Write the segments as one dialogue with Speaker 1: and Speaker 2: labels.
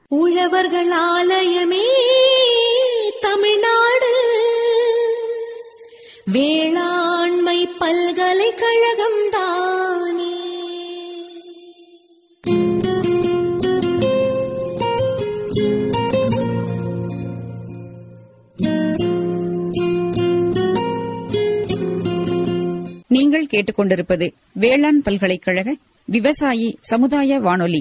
Speaker 1: உழவர்கள் ஆலயமே தமிழ்நாடு, வேளாண்மை பல்கலைக்கழகம் தானே.
Speaker 2: நீங்கள் கேட்டுக்கொண்டிருப்பது வேளாண் பல்கலைக்கழக விவசாயி சமுதாய வானொலி.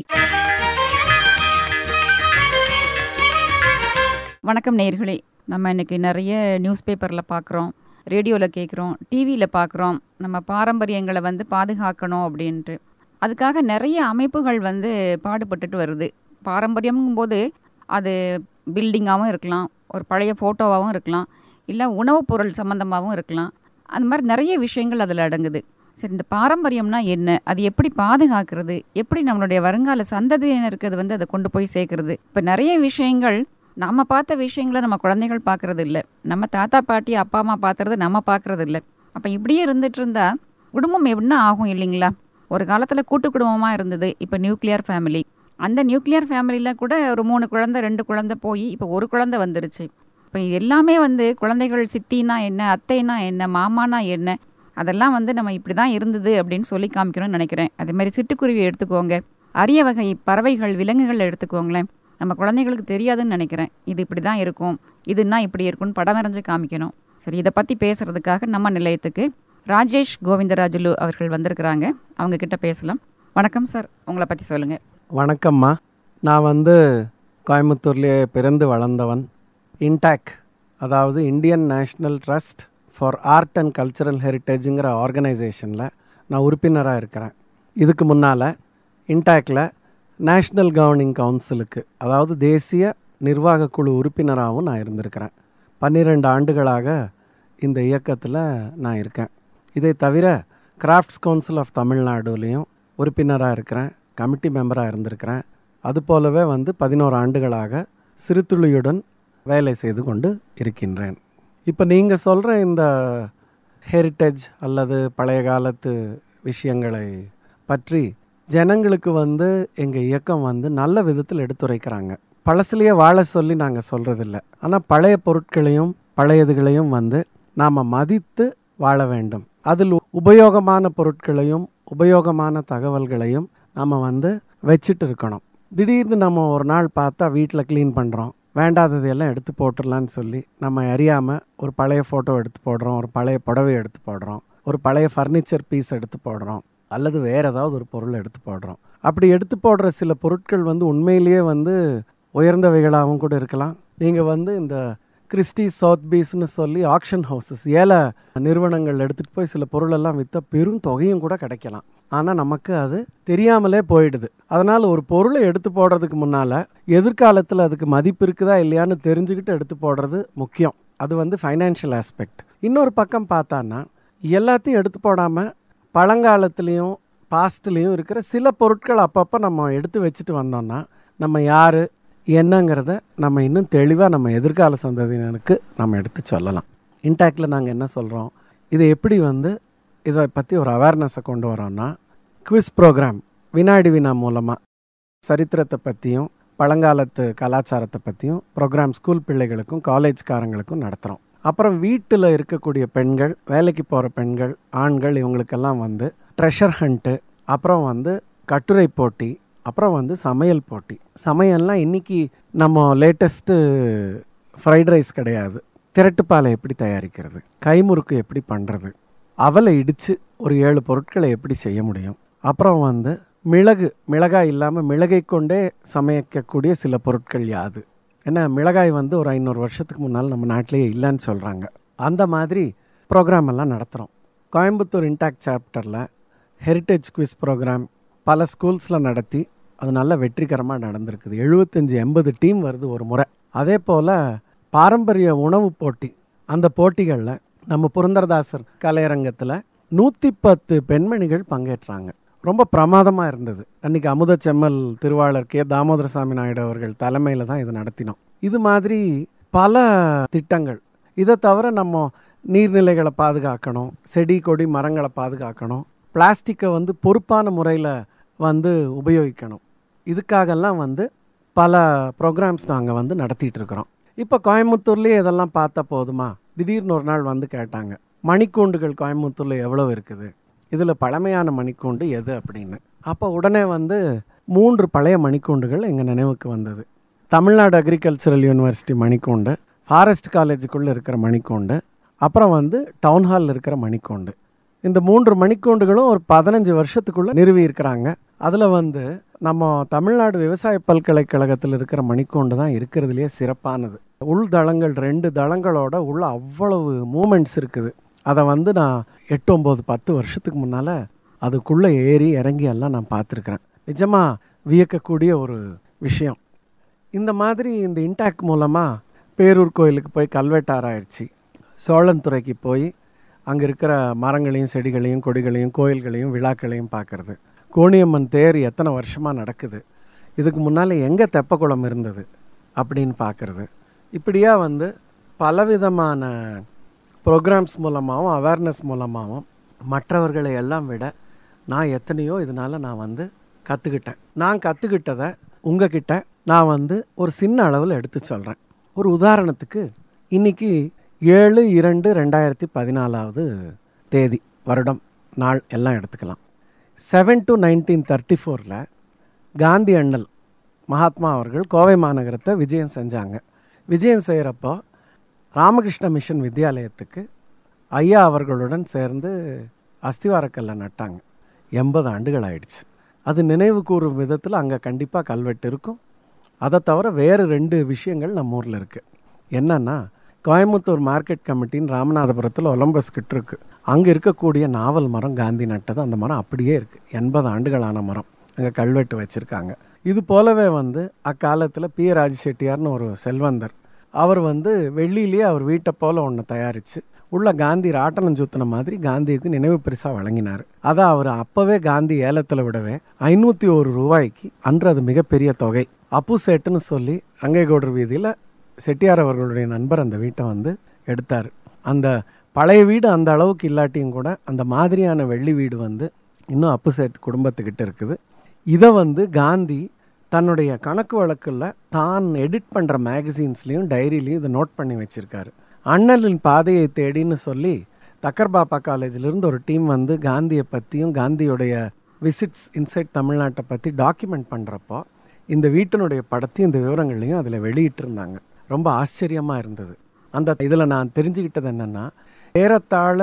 Speaker 2: வணக்கம் நேயர்களே. நம்ம இன்னைக்கு நிறைய நியூஸ் பேப்பரில் பார்க்குறோம், ரேடியோவில் கேட்குறோம், டிவியில் பார்க்குறோம். நம்ம பாரம்பரியங்களை பாதுகாக்கணும் அப்படின்ட்டு அதுக்காக நிறைய அமைப்புகள் பாடுபட்டுட்டு வருது. பாரம்பரியம்ங்கும் போது அது பில்டிங்காகவும் இருக்கலாம், ஒரு பழைய ஃபோட்டோவாகவும் இருக்கலாம், இல்லை உணவுப் பொருள் சம்மந்தமாகவும் இருக்கலாம். அந்த மாதிரி நிறைய விஷயங்கள் அதில் அடங்குது. சரி, இந்த பாரம்பரியம்னா என்ன, அது எப்படி பாதுகாக்கிறது, எப்படி நம்மளுடைய வருங்கால சந்ததியினருக்கு அது அதை கொண்டு போய் சேர்க்கறது? இப்போ நிறைய விஷயங்கள் நம்ம பார்த்த விஷயங்களை நம்ம குழந்தைகள் பார்க்கறது இல்லை, நம்ம தாத்தா பாட்டி அப்பா அம்மா பார்க்கறது நம்ம பார்க்கறது இல்லை. அப்போ இப்படியே இருந்துட்டு இருந்தா குடும்பம் எப்படின்னா ஆகும் இல்லைங்களா? ஒரு காலத்தில் கூட்டு குடும்பமாக இருந்தது, இப்போ நியூக்ளியர் ஃபேமிலி. அந்த நியூக்ளியர் ஃபேமிலியில் கூட ஒரு 3 குழந்தை 2 குழந்தை போய் இப்போ ஒரு குழந்தை வந்துருச்சு. இப்போ எல்லாமே குழந்தைகள் சித்தினா என்ன, அத்தைனா என்ன, மாமானா என்ன, அதெல்லாம் நம்ம இப்படி தான் இருந்தது அப்படின்னு சொல்லி காமிக்கணும்னு நினைக்கிறேன். அதே மாதிரி சிட்டுக்குருவி எடுத்துக்கோங்க, அரிய வகை பறவைகள் விலங்குகள் எடுத்துக்கோங்களேன். நம்ம குழந்தைகளுக்கு தெரியாதுன்னு நினைக்கிறேன். இது இப்படி தான் இருக்கும், இதுன்னா இப்படி இருக்கும்னு படம் வரைஞ்சு காமிக்கணும். சரி, இதை பற்றி பேசுறதுக்காக நம்ம நிலையத்துக்கு ராஜேஷ் கோவிந்தராஜுலு அவர்கள் வந்திருக்கிறாங்க. அவங்க கிட்ட பேசலாம். வணக்கம் சார், உங்களை பற்றி சொல்லுங்கள்.
Speaker 3: வணக்கம்மா. நான் கோயம்புத்தூர்லேயே பிறந்து வளர்ந்தவன். இன்டாக், அதாவது Indian national trust for art and cultural ஹெரிட்டேஜுங்கிற ஆர்கனைசேஷனில் நான் உறுப்பினராக இருக்கிறேன். இதுக்கு முன்னால் இன்டாக்ல நேஷ்னல் கவர்னிங் கவுன்சிலுக்கு, அதாவது தேசிய நிர்வாக குழு உறுப்பினராகவும் நான் இருந்திருக்கிறேன். 12 ஆண்டுகளாக இந்த இயக்கத்தில் நான் இருக்கேன். இதை தவிர கிராஃப்ட்ஸ் கவுன்சில் ஆஃப் தமிழ்நாடுலேயும் உறுப்பினராக இருக்கிறேன், கமிட்டி மெம்பராக இருந்திருக்கிறேன். அதுபோலவே 11 ஆண்டுகளாக சிறுதுளியுடன் வேலை செய்து கொண்டு இருக்கின்றேன். இப்போ நீங்கள் சொல்கிற இந்த ஹெரிட்டேஜ் அல்லது பழைய காலத்து விஷயங்களை பற்றி ஜனங்களுக்கு எங்கள் இயக்கம் நல்ல விதத்தில் எடுத்துரைக்கிறாங்க. பழசுலேயே வாழ சொல்லி நாங்கள் சொல்கிறதில்ல, ஆனால் பழைய பொருட்களையும் பழையதுகளையும் நாம் மதித்து வாழ வேண்டும். அதில் உபயோகமான பொருட்களையும் உபயோகமான தகவல்களையும் நாம் வச்சுட்டு இருக்கணும். திடீர்னு நம்ம ஒரு நாள் பார்த்தா வீட்டில் க்ளீன் பண்ணுறோம், வேண்டாததையெல்லாம் எடுத்து போட்டுடலான்னு சொல்லி நம்ம அறியாமல் ஒரு பழைய ஃபோட்டோ எடுத்து போடுறோம், ஒரு பழைய புடவை எடுத்து போடுறோம், ஒரு பழைய ஃபர்னிச்சர் பீஸ் எடுத்து போடுறோம், அல்லது வேறு ஏதாவது ஒரு பொருள் எடுத்து போடுறோம். அப்படி எடுத்து போடுற சில பொருட்கள் உண்மையிலேயே உயர்ந்தவைகளாகவும் கூட இருக்கலாம். நீங்கள் இந்த கிறிஸ்டி சவுத்பீஸ்ன்னு சொல்லி ஆக்ஷன் ஹவுசஸ், ஏல நிறுவனங்கள் எடுத்துகிட்டு போய் சில பொருளெல்லாம் விற்ற பெரும் தொகையும் கூட கிடைக்கலாம். ஆனால் நமக்கு அது தெரியாமலே போயிடுது. அதனால் ஒரு பொருளை எடுத்து போடுறதுக்கு முன்னால் எதிர்காலத்தில் அதுக்கு மதிப்பு இருக்குதா இல்லையான்னு தெரிஞ்சுக்கிட்டு எடுத்து போடுறது முக்கியம். அது ஃபைனான்ஷியல் ஆஸ்பெக்ட். இன்னொரு பக்கம் பார்த்தான்னா எல்லாத்தையும் எடுத்து போடாமல் பழங்காலத்துலேயும் பாஸ்ட்லேயும் இருக்கிற சில பொருட்கள் அப்பப்போ நம்ம எடுத்து வச்சுட்டு வந்தோம்னா நம்ம யார் என்னங்கிறத நம்ம இன்னும் தெளிவாக நம்ம எதிர்கால சந்ததியினருக்கு நம்ம எடுத்து சொல்லலாம். இன்டாக்டில் நாங்கள் என்ன சொல்கிறோம், இதை எப்படி இதை பற்றி ஒரு அவேர்னஸை கொண்டு வரோன்னா, குவிஸ் ப்ரோக்ராம் வினாடி வினா மூலமாக சரித்திரத்தை பற்றியும் பழங்காலத்து கலாச்சாரத்தை பற்றியும் ப்ரோக்ராம் ஸ்கூல் பிள்ளைகளுக்கும் காலேஜ்காரங்களுக்கும் நடத்துகிறோம். அப்புறம் வீட்டில் இருக்கக்கூடிய பெண்கள், வேலைக்கு போகிற பெண்கள், ஆண்கள், இவங்களுக்கெல்லாம் ட்ரெஷர் ஹண்ட்டு, அப்புறம் கட்டுரை போட்டி, அப்புறம் சமையல் போட்டி. சமையல்லாம் இன்றைக்கி நம்ம லேட்டஸ்ட்டு ஃப்ரைட் ரைஸ் கிடையாது, திரட்டுப்பாலை எப்படி தயாரிக்கிறது, கைமுறுக்கு எப்படி பண்ணுறது, அவலை இடித்து ஒரு 7 பொருட்களை எப்படி செய்ய முடியும், அப்புறம் மிளகாய் இல்லாமல் மிளகை கொண்டே சமைக்கக்கூடிய சில பொருட்கள் யாது. ஏன்னா மிளகாய் ஒரு 500 வருஷத்துக்கு முன்னால் நம்ம நாட்டிலேயே இல்லைன்னு சொல்கிறாங்க. அந்த மாதிரி ப்ரோக்ராம் எல்லாம் நடத்துகிறோம். கோயம்புத்தூர் இன்டாக்ட் சாப்டரில் ஹெரிட்டேஜ் குவிஸ் ப்ரோக்ராம் பல ஸ்கூல்ஸில் நடத்தி அது நல்ல வெற்றிகரமாக நடந்திருக்குது. 75-80 டீம் வருது ஒரு முறை. அதே போல் பாரம்பரிய உணவு போட்டி, அந்த போட்டிகளில் நம்ம புரந்தரதாசர் கலையரங்கத்தில் 110 பெண்மணிகள் பங்கேற்றாங்க. ரொம்ப பிரமாதமாக இருந்தது. அன்றைக்கி அமுத செம்மல் திருவாளர் கே தாமோதரசாமி நாயுடு அவர்கள் தலைமையில் தான் இது நடத்தினோம். இது மாதிரி பல திட்டங்கள். இதை தவிர நம்ம நீர்நிலைகளை பாதுகாக்கணும், செடி கொடி மரங்களை பாதுகாக்கணும், பிளாஸ்டிக்கை பொறுப்பான முறையில் உபயோகிக்கணும். இதுக்காகலாம் பல ப்ரோக்ராம்ஸ் நாங்கள் வந்து நடத்திட்டு இருக்கிறோம். இப்போ கோயம்புத்தூர்லேயே இதெல்லாம் பார்த்தா போதுமா? திடீர்னு ஒரு நாள் வந்து கேட்டாங்க, மணிக்கூண்டுகள் கோயம்புத்தூரில் எவ்வளோ இருக்குது, இதில் பழமையான மணிக்கூண்டு எது அப்படின்னு. அப்போ உடனே வந்து 3 பழைய மணிக்கூண்டுகள் எங்கள் நினைவுக்கு வந்தது. தமிழ்நாடு அக்ரிகல்ச்சரல் யூனிவர்சிட்டி மணிக்கூண்டு, ஃபாரஸ்ட் காலேஜுக்குள்ளே இருக்கிற மணிக்கூண்டு, அப்புறம் வந்து டவுன் ஹாலில் இருக்கிற மணிக்கூண்டு. இந்த 3 மணிக்கூண்டுகளும் ஒரு 15 வருஷத்துக்குள்ளே நிறுவி இருக்கிறாங்க. அதில் வந்து நம்ம தமிழ்நாடு விவசாய பல்கலைக்கழகத்தில் இருக்கிற மணிக்கூண்டு தான் இருக்கிறதுலையே சிறப்பானது. உள் தளங்கள் 2 தளங்களோட உள்ள அவ்வளவு மூமெண்ட்ஸ் இருக்குது. அதை வந்து நான் 8, 9, 10 வருஷத்துக்கு முன்னால் அதுக்குள்ளே ஏறி இறங்கி எல்லாம் நான் பார்த்துருக்குறேன். நிஜமாக வியக்கக்கூடிய ஒரு விஷயம். இந்த மாதிரி இந்த இன்டாக் மூலமாக பேரூர் கோயிலுக்கு போய் கல்வெட்டாராயிடுச்சு, சோழன்துறைக்கு போய் அங்கே இருக்கிற மரங்களையும் செடிகளையும் கொடிகளையும் கோயில்களையும் விழாக்களையும் பார்க்குறது, கோணியம்மன் தேர் எத்தனை வருஷமாக நடக்குது, இதுக்கு முன்னால் எங்கே தெப்பக்குளம் இருந்தது அப்படின்னு பார்க்குறது. இப்படியா வந்து பலவிதமான ப்ரோக்ராம்ஸ் மூலமாகவும் அவேர்னஸ் மூலமாகவும் மற்றவர்களை எல்லாம் விட நான் எத்தனையோ இதனால் நான் வந்து கற்றுக்கிட்டேன். நான் கற்றுக்கிட்டதை உங்ககிட்ட நான் வந்து ஒரு சின்ன அளவில் எடுத்து சொல்கிறேன். ஒரு உதாரணத்துக்கு இன்றைக்கி 7/2/2014 தேதி, வருடம், நாள் எல்லாம் எடுத்துக்கலாம். 7/2/1934 காந்தி அண்ணல் மகாத்மா அவர்கள் கோவை மாநகரத்தை விஜயம் செஞ்சாங்க. விஜயம் செய்கிறப்போ ராமகிருஷ்ண மிஷன் வித்யாலயத்துக்கு ஐயா அவர்களுடன் சேர்ந்து அஸ்திவாரக்கல்லை நட்டாங்க. 80 ஆண்டுகள் ஆயிடுச்சு. அது நினைவு கூறும் விதத்தில் அங்கே கண்டிப்பாக கல்வெட்டு இருக்கும். அதை தவிர வேறு 2 விஷயங்கள் நம்ம ஊரில் இருக்குது. என்னென்னா, கோயம்புத்தூர் மார்க்கெட் கமிட்டின்னு ராமநாதபுரத்தில் ஒலம்பஸ் கிட்ட இருக்குது. அங்கே இருக்கக்கூடிய நாவல் மரம் காந்தி நட்டது. அந்த மரம் அப்படியே இருக்குது. 80 ஆண்டுகளான மரம். அங்கே கல்வெட்டு வச்சுருக்காங்க. இது போலவே வந்து அக்காலத்தில் பி. ராஜசெட்டியார்னு ஒரு செல்வந்தர், அவர் வந்து வெள்ளியிலேயே அவர் வீட்டை போல் ஒன்று தயாரித்து உள்ள காந்தி ராட்டனம் சுத்தின மாதிரி காந்திக்கு நினைவு பரிசாக வழங்கினார். அதை அவர் அப்போவே காந்தி ஏலத்தில் விடவே 501 ரூபாய்க்கு, அன்று அது மிகப்பெரிய தொகை, அப்பு சேட்டுன்னு சொல்லி ரங்கைகோடர் வீதியில் செட்டியார் அவர்களுடைய நண்பர் அந்த வீட்டை வந்து எடுத்தார். அந்த பழைய வீடு அந்த அளவுக்கு இல்லாட்டியும் கூட அந்த மாதிரியான வெள்ளி வீடு வந்து இன்னும் அப்பு சேட்டு குடும்பத்துக்கிட்ட இருக்குது. இதை வந்து காந்தி தன்னுடைய கணக்கு வழக்கில் தான் எடிட் பண்ணுற மேகசின்ஸ்லேயும் டைரியிலையும் இதை நோட் பண்ணி வச்சுருக்காரு. அண்ணலின் பாதையை தேடின்னு சொல்லி தக்கர்பாப்பா காலேஜிலிருந்து ஒரு டீம் வந்து காந்தியை பற்றியும் காந்தியுடைய விசிட்ஸ் இன்சைட் தமிழ்நாட்டை பற்றி டாக்குமெண்ட் பண்ணுறப்போ இந்த வீட்டினுடைய படத்தையும் இந்த விவரங்களையும் அதில் வெளியிட்டிருந்தாங்க. ரொம்ப ஆச்சரியமாக இருந்தது. அந்த இதில் நான் தெரிஞ்சுக்கிட்டது என்னென்னா, ஏறத்தாழ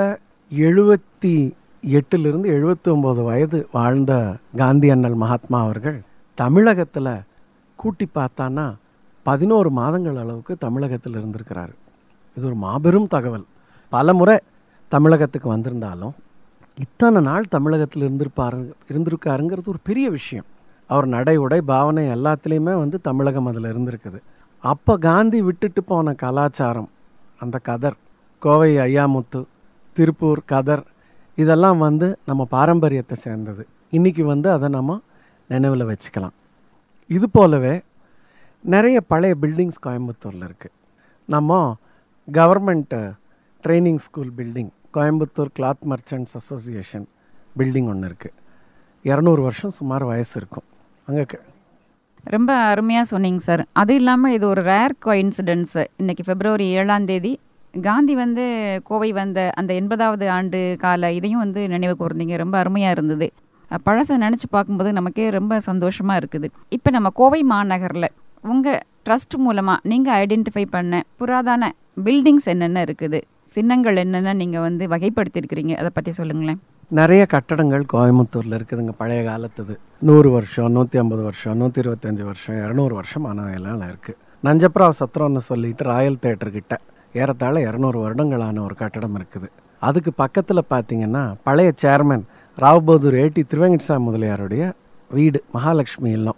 Speaker 3: 78லிருந்து 79 வயது வாழ்ந்த காந்தி அண்ணல் மகாத்மா அவர்கள் தமிழகத்தில் கூட்டி பார்த்தான்னா 11 மாதங்கள் அளவுக்கு தமிழகத்தில் இருந்திருக்கிறாரு. இது ஒரு மாபெரும் தகவல். பல முறை தமிழகத்துக்கு வந்திருந்தாலும் இத்தனை நாள் தமிழகத்தில் இருந்திருக்காருங்கிறது ஒரு பெரிய விஷயம். அவர் நடை உடை பாவனை எல்லாத்துலேயுமே வந்து தமிழகம் அதில் இருந்திருக்குது. அப்போ காந்தி விட்டுட்டு போன கலாச்சாரம், அந்த கதர், கோவை ஐயாமுத்து, திருப்பூர் கதர், இதெல்லாம் வந்து நம்ம பாரம்பரியத்தை சேர்ந்தது. இன்றைக்கி வந்து அதை நம்ம நினைவில் வச்சுக்கலாம். இது போலவே நிறைய பழைய பில்டிங்ஸ் கோயம்புத்தூரில் இருக்குது. நம்ம government training school building, Coimbatore cloth merchants association building ஒன்று இருக்குது. 200 வருஷம் சுமார் வயசு இருக்கும். அங்கே
Speaker 2: ரொம்ப அருமையாக சொன்னீங்க சார். அது இல்லாமல் இது ஒரு ரேர் கோயின்சிடென்ஸு. இன்றைக்கி February 7 காந்தி வந்து கோவை வந்த அந்த 80வது ஆண்டு கால இதையும் வந்து நினைவு கூர்ந்தீங்க. ரொம்ப அருமையாக இருந்தது. பழசை நினச்சி பார்க்கும்போது நமக்கே ரொம்ப சந்தோஷமாக இருக்குது. இப்போ நம்ம கோவை மாநகரில் உங்கள் ட்ரஸ்ட் மூலமாக நீங்கள் ஐடென்டிஃபை பண்ண புராதன பில்டிங்ஸ் என்னென்ன இருக்குது, சின்னங்கள் என்னென்ன நீங்கள் வந்து வகைப்படுத்தியிருக்கிறீங்க, அதை பற்றி சொல்லுங்களேன்.
Speaker 3: நிறைய கட்டடங்கள் கோயம்புத்தூரில் இருக்குதுங்க. பழைய காலத்துது 100 வருஷம், 150 வருஷம், 125 வருஷம், 200 வருஷம் ஆனவையெல்லாம் இருக்குது. நஞ்சப்ராவ் சத்திரம்னு சொல்லிட்டு ராயல் தேட்டர்கிட்ட ஏறத்தாழ 200 வருடங்களான ஒரு கட்டடம் இருக்குது. அதுக்கு பக்கத்தில் பார்த்தீங்கன்னா பழைய சேர்மன் ராவ் பகதூர் ஏடி திருவேங்கடசாமி முதலியாருடைய வீடு மகாலட்சுமி இல்லம்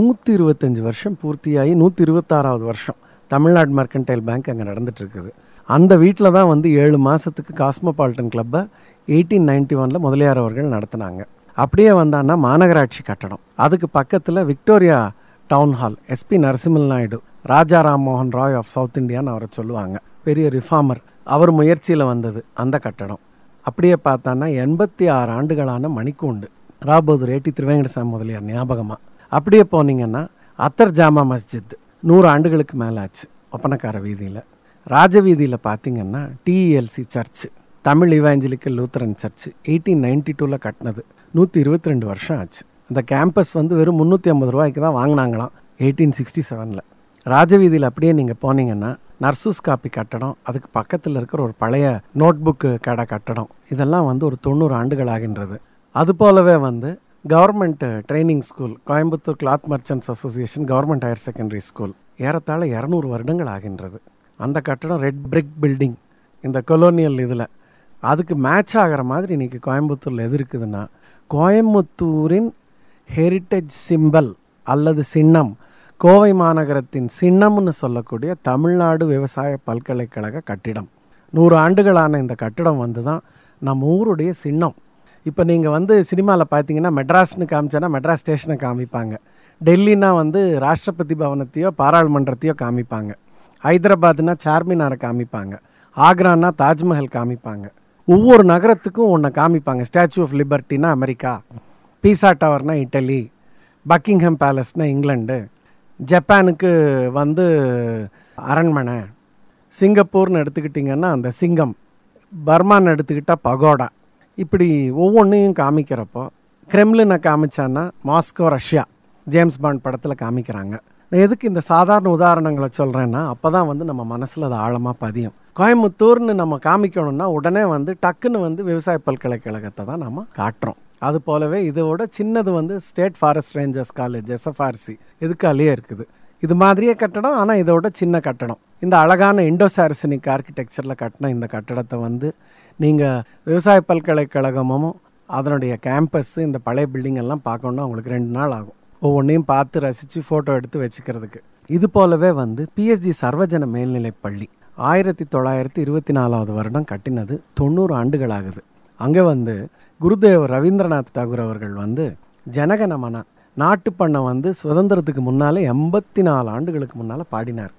Speaker 3: 125 வருஷம் பூர்த்தியாகி 126வது வருஷம் தமிழ்நாடு மெர்கன்டைல் பேங்க் அங்கே நடந்துகிட்ருக்குது. அந்த வீட்டில் தான் வந்து 7 மாதத்துக்கு காஸ்மோபாலிட்டன் கிளப்பை 1891 முதலியார் அவர்கள் நடத்தினாங்க. அப்படியே வந்தான்னா மாநகராட்சி கட்டடம், அதுக்கு பக்கத்தில் Victoria town hall, S P Narasimhal Naidu, Raja Rammohan Roy of south இந்தியான்னு அவரை சொல்லுவாங்க, பெரிய ரிஃபார்மர், அவர் முயற்சியில் வந்தது அந்த கட்டடம். அப்படியே பார்த்தான்னா 86 ஆண்டுகளான மணிக்கூண்டு ராவ் பகதூர் ஏடி திருவேங்கடசாமி முதலியார் ஞாபகமாக. அப்படியே போனீங்கன்னா அத்தர் ஜாமா மஸ்ஜித் 100 ஆண்டுகளுக்கு மேலே ஆச்சு ஒப்பனக்கார வீதியில். ராஜவீதியில் பார்த்தீங்கன்னா TELC church, Tamil evangelical Lutheran church 1892 கட்டினது, 122 வருஷம் ஆச்சு. அந்த கேம்பஸ் வந்து வெறும் 350 ரூபாய்க்கு தான் வாங்கினாங்களாம் 1867. ராஜவீதியில் அப்படியே நீங்கள் போனீங்கன்னா நர்சூஸ் காப்பி கட்டடம், அதுக்கு பக்கத்தில் இருக்கிற ஒரு பழைய நோட்புக்கு கடை கட்டடம், இதெல்லாம் வந்து ஒரு 90 ஆண்டுகள் ஆகின்றது. அது போலவே வந்து government training school, Coimbatore cloth merchants association government higher secondary school ஏறத்தாழ 200 வருடங்கள் ஆகின்றது. அந்த கட்டடம் ரெட் பிரிக் பில்டிங், இந்த கொலோனியல் இதில் அதுக்கு மேட்ச் ஆகிற மாதிரி இன்றைக்கி கோயம்புத்தூரில் எது இருக்குதுன்னா, கோயம்புத்தூரின் ஹெரிட்டேஜ் சிம்பல் அல்லது சின்னம், கோவை மாநகரத்தின் சின்னம்னு சொல்லக்கூடிய தமிழ்நாடு விவசாய பல்கலைக்கழக கட்டிடம். 100 ஆண்டுகளான இந்த கட்டிடம் வந்து தான் நம்ம ஊருடைய சின்னம். இப்போ நீங்கள் வந்து சினிமாவில் பார்த்தீங்கன்னா மெட்ராஸ்னு காமிச்சேன்னா மெட்ராஸ் ஸ்டேஷனை காமிப்பாங்க, டெல்லினா வந்து ராஷ்டிரபதி பவனத்தையோ பாராளுமன்றத்தையோ காமிப்பாங்க, ஹைதராபாத்னா சார்மினாரை காமிப்பாங்க, ஆக்ரானா தாஜ்மஹல் காமிப்பாங்க. ஒவ்வொரு நகரத்துக்கும் ஒன்றை காமிப்பாங்க. ஸ்டாச்சு ஆஃப் லிபர்ட்டினா அமெரிக்கா, பீசா டவர்னா இட்டலி, பக்கிங்ஹாம் பேலஸ்னா இங்கிலாந்து, ஜப்பானுக்கு வந்து அரண்மனை, சிங்கப்பூர்னு எடுத்துக்கிட்டிங்கன்னா அந்த சிங்கம், பர்மான்னு எடுத்துக்கிட்டால் பகோடா, இப்படி ஒவ்வொன்றையும் காமிக்கிறப்போ கிரெம்லினை காமிச்சான்னா மாஸ்கோ ரஷ்யா, ஜேம்ஸ் பாண்ட் படத்தில் காமிக்கிறாங்க. நான் எதுக்கு இந்த சாதாரண உதாரணங்களை சொல்கிறேன்னா, அப்போ தான் வந்து நம்ம மனசில் அது ஆழமாக பதியும். கோயம்புத்தூர்னு நம்ம காமிக்கணும்னா உடனே வந்து டக்குன்னு வந்து விவசாய பல்கலைக்கழகத்தை தான் நம்ம காட்டுறோம். அது போலவே இதோட சின்னது வந்து state forest rangers college SFRC எதுக்காலேயே இருக்குது. இது மாதிரியே கட்டடம், ஆனால் இதோட சின்ன கட்டடம். இந்த அழகான இண்டோசாரிசனிக் ஆர்கிடெக்சரில் கட்டின இந்த கட்டடத்தை வந்து நீங்கள் விவசாய பல்கலைக்கழகமும் அதனுடைய கேம்பஸ் இந்த பழைய பில்டிங் எல்லாம் பார்க்கணுன்னா உங்களுக்கு 2 நாள் ஆகும், ஒவ்வொன்றையும் பார்த்து ரசித்து ஃபோட்டோ எடுத்து வச்சுக்கிறதுக்கு. இது போலவே வந்து பிஎஸ்ஜி சர்வஜன மேல்நிலைப் பள்ளி 1924 வருடம் கட்டினது, 90 ஆண்டுகள் ஆகுது. அங்கே வந்து குருதேவ் ரவீந்திரநாத் தாகூர் அவர்கள் வந்து ஜனகணமன நாட்டுப்பண்ணை வந்து சுதந்திரத்துக்கு முன்னாலே 84 ஆண்டுகளுக்கு முன்னால் பாடினார்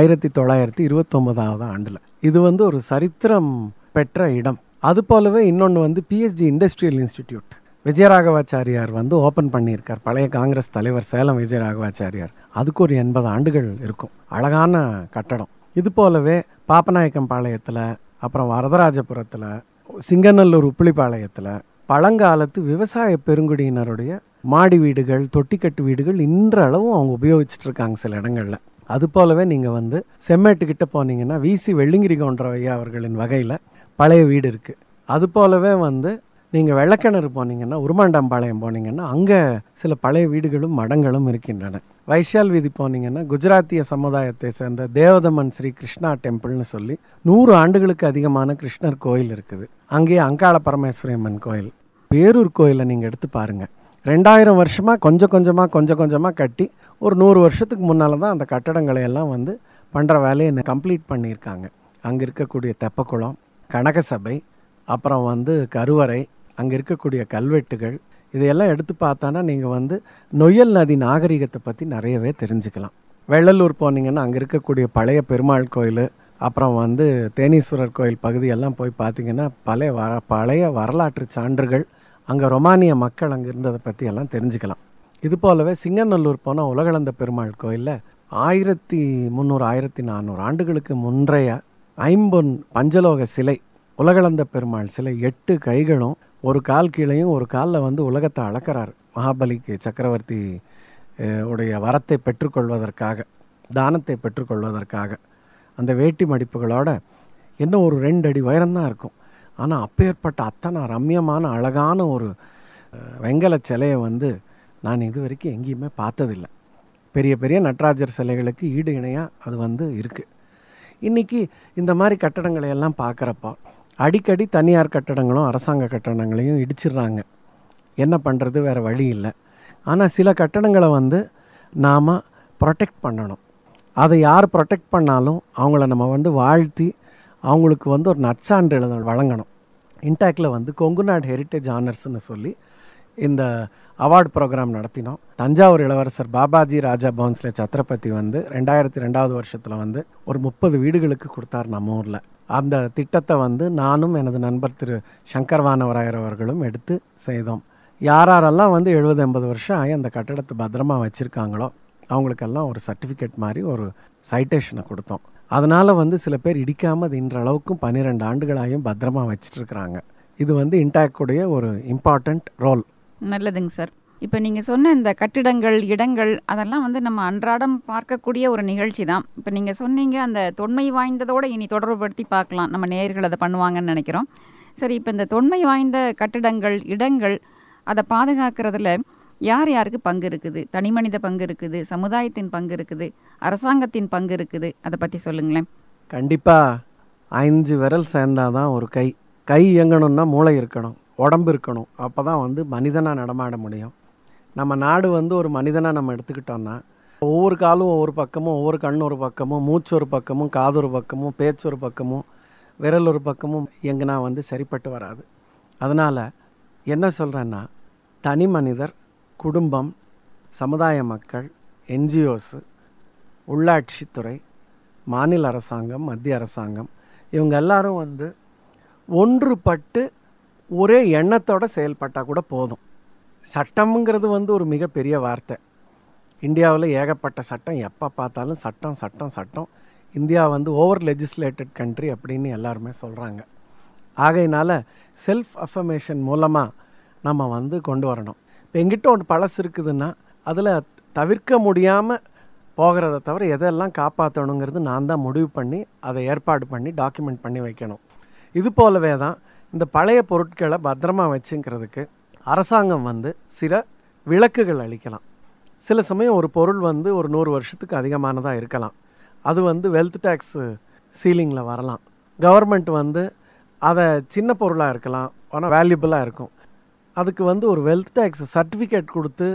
Speaker 3: 1929 ஆண்டில். இது வந்து ஒரு சரித்திரம் பெற்ற இடம். அது போலவே இன்னொன்று வந்து பிஎஸ்ஜி இண்டஸ்ட்ரியல் இன்ஸ்டிடியூட் விஜயராகவாச்சாரியார் வந்து ஓப்பன் பண்ணியிருக்கார். பழைய காங்கிரஸ் தலைவர் சேலம் விஜயராகவாச்சாரியார். அதுக்கு ஒரு 80 ஆண்டுகள் இருக்கும். அழகான கட்டடம். இது போலவே பாப்பநாயக்கம் பாளையத்தில், அப்புறம் வரதராஜபுரத்தில், சிங்கநல்லூர் உப்பிலிப்பாளையத்தில் பழங்காலத்து விவசாய பெருங்குடியினருடைய மாடி வீடுகள், தொட்டிக்கட்டு வீடுகள் இன்றளவும் அவங்க உபயோகிச்சுட்டு இருக்காங்க சில இடங்களில். அது போலவே நீங்கள் வந்து செம்மேட்டுக்கிட்ட போனீங்கன்னா விசி வெள்ளிங்கிரி கவுண்டரையா அவர்களின் வகையில் பழைய வீடு இருக்குது. அது போலவே வந்து நீங்கள் வெள்ளக்கிணறு போனீங்கன்னா, உருமாண்டாம்பாளையம் போனீங்கன்னா அங்கே சில பழைய வீடுகளும் மடங்களும் இருக்கின்றன. வைஷால் வீதி போனீங்கன்னா குஜராத்திய சமுதாயத்தை சேர்ந்த தேவதமன் ஸ்ரீ கிருஷ்ணா டெம்பிள்னு சொல்லி 100 ஆண்டுகளுக்கு அதிகமான கிருஷ்ணர் கோயில் இருக்குது. அங்கேயே அங்காள பரமேஸ்வரி அம்மன் கோயில், பேரூர் கோயிலை நீங்கள் எடுத்து பாருங்கள். 2000 வருஷமாக கொஞ்சம் கொஞ்சமாக கட்டி ஒரு 100 வருஷத்துக்கு முன்னால் தான் அந்த கட்டடங்களை எல்லாம் வந்து பண்ணுற வேலையை கம்ப்ளீட் பண்ணியிருக்காங்க. அங்கே இருக்கக்கூடிய தெப்பக்குளம், கனகசபை, அப்புறம் வந்து கருவறை, அங்கே இருக்கக்கூடிய கல்வெட்டுகள், இதையெல்லாம் எடுத்து பார்த்தானா நீங்கள் வந்து நொய்யல் நதி நாகரிகத்தை பற்றி நிறையவே தெரிஞ்சுக்கலாம். வெள்ளலூர் போனீங்கன்னா அங்கே இருக்கக்கூடிய பழைய பெருமாள் கோயில், அப்புறம் வந்து தேனீஸ்வரர் கோயில் பகுதியெல்லாம் போய் பார்த்தீங்கன்னா பழைய வரலாற்று சான்றுகள், அங்கே ரொமானிய மக்கள் அங்கே இருந்ததை பற்றி எல்லாம் தெரிஞ்சுக்கலாம். இது போலவே சிங்கநல்லூர் போனால் உலகளந்த பெருமாள் கோயிலில் 1300 1400 ஆண்டுகளுக்கு முன்றைய ஐம்பொன் பஞ்சலோக சிலை, உலகளந்த பெருமாள் சிலை, 8 கைகளும் ஒரு கால் கீழையும் ஒரு காலில் வந்து உலகத்தை அளக்கிறார். மகாபலிக்கு சக்கரவர்த்தி உடைய வரத்தை பெற்றுக்கொள்வதற்காக, தானத்தை பெற்றுக்கொள்வதற்காக. அந்த வேட்டி மடிப்புகளோட என்ன ஒரு 2 அடி உயரம்தான் இருக்கும். ஆனால் அப்பேற்பட்ட அத்தனை ரம்யமான அழகான ஒரு வெங்கல சிலையை வந்து நான் இது வரைக்கும் எங்கேயுமே பார்த்ததில்லை. பெரிய பெரிய நடராஜர் சிலைகளுக்கு ஈடு இணையாக அது வந்து இருக்குது. இன்றைக்கி இந்த மாதிரி கட்டடங்களை எல்லாம் பார்க்குறப்போ அடிக்கடி தனியார் கட்டடங்களும் அரசாங்க கட்டடங்களையும் இடிச்சிடுறாங்க. என்ன பண்ணுறது, வேறு வழி இல்லை. ஆனால் சில கட்டடங்களை வந்து நாம் ப்ரொடெக்ட் பண்ணணும். அதை யார் ப்ரொடெக்ட் பண்ணாலும் அவங்கள நம்ம வந்து வாழ்த்தி அவங்களுக்கு வந்து ஒரு நற்சான்றிதழ் வழங்கணும். இன்டாக்டில் வந்து கொங்குநாடு ஹெரிட்டேஜ் ஆனர்ஸ்னு சொல்லி இந்த அவார்டு ப்ரோக்ராம் நடத்தினோம். தஞ்சாவூர் இளவரசர் பாபாஜி ராஜா பவன்ஸ்லே சத்ரபதி வந்து 2002 வருஷத்தில் வந்து ஒரு 30 வீடுகளுக்கு கொடுத்தார் நம்ம ஊரில். அந்த திட்டத்தை வந்து நானும் எனது நண்பர் திரு சங்கர் வானவராயர் அவர்களும் எடுத்து செய்தோம். யாரெல்லாம் வந்து 70-80 வருஷம் ஆகி அந்த கட்டடத்தை பத்திரமா வச்சுருக்காங்களோ அவங்களுக்கெல்லாம் ஒரு சர்டிஃபிகேட் மாதிரி ஒரு சைட்டேஷனை கொடுத்தோம். அதனால் வந்து சில பேர் இடிக்காமல் அது இன்றளவுக்கும் 12 ஆண்டுகளாயும் பத்திரமா வச்சுட்டு இருக்கிறாங்க. இது வந்து இன்டாக்குடைய ஒரு இம்பார்ட்டண்ட் ரோல்.
Speaker 2: நல்லதுங்க சார். இப்போ நீங்கள் சொன்ன இந்த கட்டிடங்கள், இடங்கள் அதெல்லாம் வந்து நம்ம அன்றாடம் பார்க்கக்கூடிய ஒரு நிகழ்ச்சி தான். இப்போ நீங்கள் சொன்னீங்க அந்த தொன்மை வாய்ந்ததோடு இனி தொடர்புபடுத்தி பார்க்கலாம், நம்ம நேயர்கள் அதை பண்ணுவாங்கன்னு நினைக்கிறோம். சரி, இப்போ இந்த தொன்மை வாய்ந்த கட்டிடங்கள், இடங்கள் அதை பாதுகாக்கிறதுல யார் யாருக்கு பங்கு இருக்குது? தனி மனித பங்கு இருக்குது, சமுதாயத்தின் பங்கு இருக்குது, அரசாங்கத்தின் பங்கு இருக்குது, அதை பற்றி சொல்லுங்களேன்.
Speaker 3: கண்டிப்பாக 5 விரல் சேர்ந்தாதான் ஒரு கை. கை இயங்கணும்னா மூளை இருக்கணும், உடம்பு இருக்கணும். அப்போ தான் வந்து மனிதனாக நடமாட முடியும். நம்ம நாடு வந்து ஒரு மனிதனாக நம்ம எடுத்துக்கிட்டோம்னா ஒவ்வொரு காலும் ஒவ்வொரு பக்கமும், ஒவ்வொரு கண் ஒரு பக்கமும், மூச்சு ஒரு பக்கமும், காது ஒரு பக்கமும், பேச்சு ஒரு பக்கமும், விரல் ஒரு பக்கமும் இயங்கினா வந்து சரிப்பட்டு வராது. அதனால் என்ன சொல்கிறேன்னா, தனி மனிதர், குடும்பம், சமுதாய மக்கள், என்ஜிஓஸு, உள்ளாட்சித்துறை, மாநில அரசாங்கம், மத்திய அரசாங்கம், இவங்க எல்லாரும் வந்து ஒன்றுபட்டு ஒரே எண்ணத்தோடு செயல்பட்டால் கூட போதும். சட்டம்ங்கிறது வந்து ஒரு மிகப்பெரிய வார்த்தை. இந்தியாவில் ஏகப்பட்ட சட்டம், எப்போ பார்த்தாலும் சட்டம் சட்டம் சட்டம். இந்தியா வந்து ஓவர் லெஜிஸ்லேட்டட் கண்ட்ரி அப்படின்னு எல்லாருமே சொல்கிறாங்க. ஆகையினால செல்ஃப் அஃபர்மேஷன் மூலமாக நம்ம வந்து கொண்டு வரணும். இப்போ எங்கிட்ட ஒன்று பழசு இருக்குதுன்னா அதில் தவிர்க்க முடியாமல் போகிறத தவிர எதெல்லாம் காப்பாற்றணுங்கிறது நான் தான் முடிவு பண்ணி அதை ஏற்பாடு பண்ணி டாக்குமெண்ட் பண்ணி வைக்கணும். இது போலவே தான் இந்த பழைய பொருட்களை பத்திரமா வச்சுங்கிறதுக்கு அரசாங்கம் வந்து சில விலக்குகள் அளிக்கலாம். சில சமயம் ஒரு பொருள் வந்து ஒரு 100 வருஷத்துக்கு அதிகமானதாக இருக்கலாம். அது வந்து வெல்த் டேக்ஸ் சீலிங்கில் வரலாம். கவர்மெண்ட் வந்து அதை சின்ன பொருளாக இருக்கலாம், ஆனால் வேல்யூபிளாக இருக்கும். அதுக்கு வந்து ஒரு வெல்த் டேக்ஸ் சர்டிஃபிகேட் கொடுத்து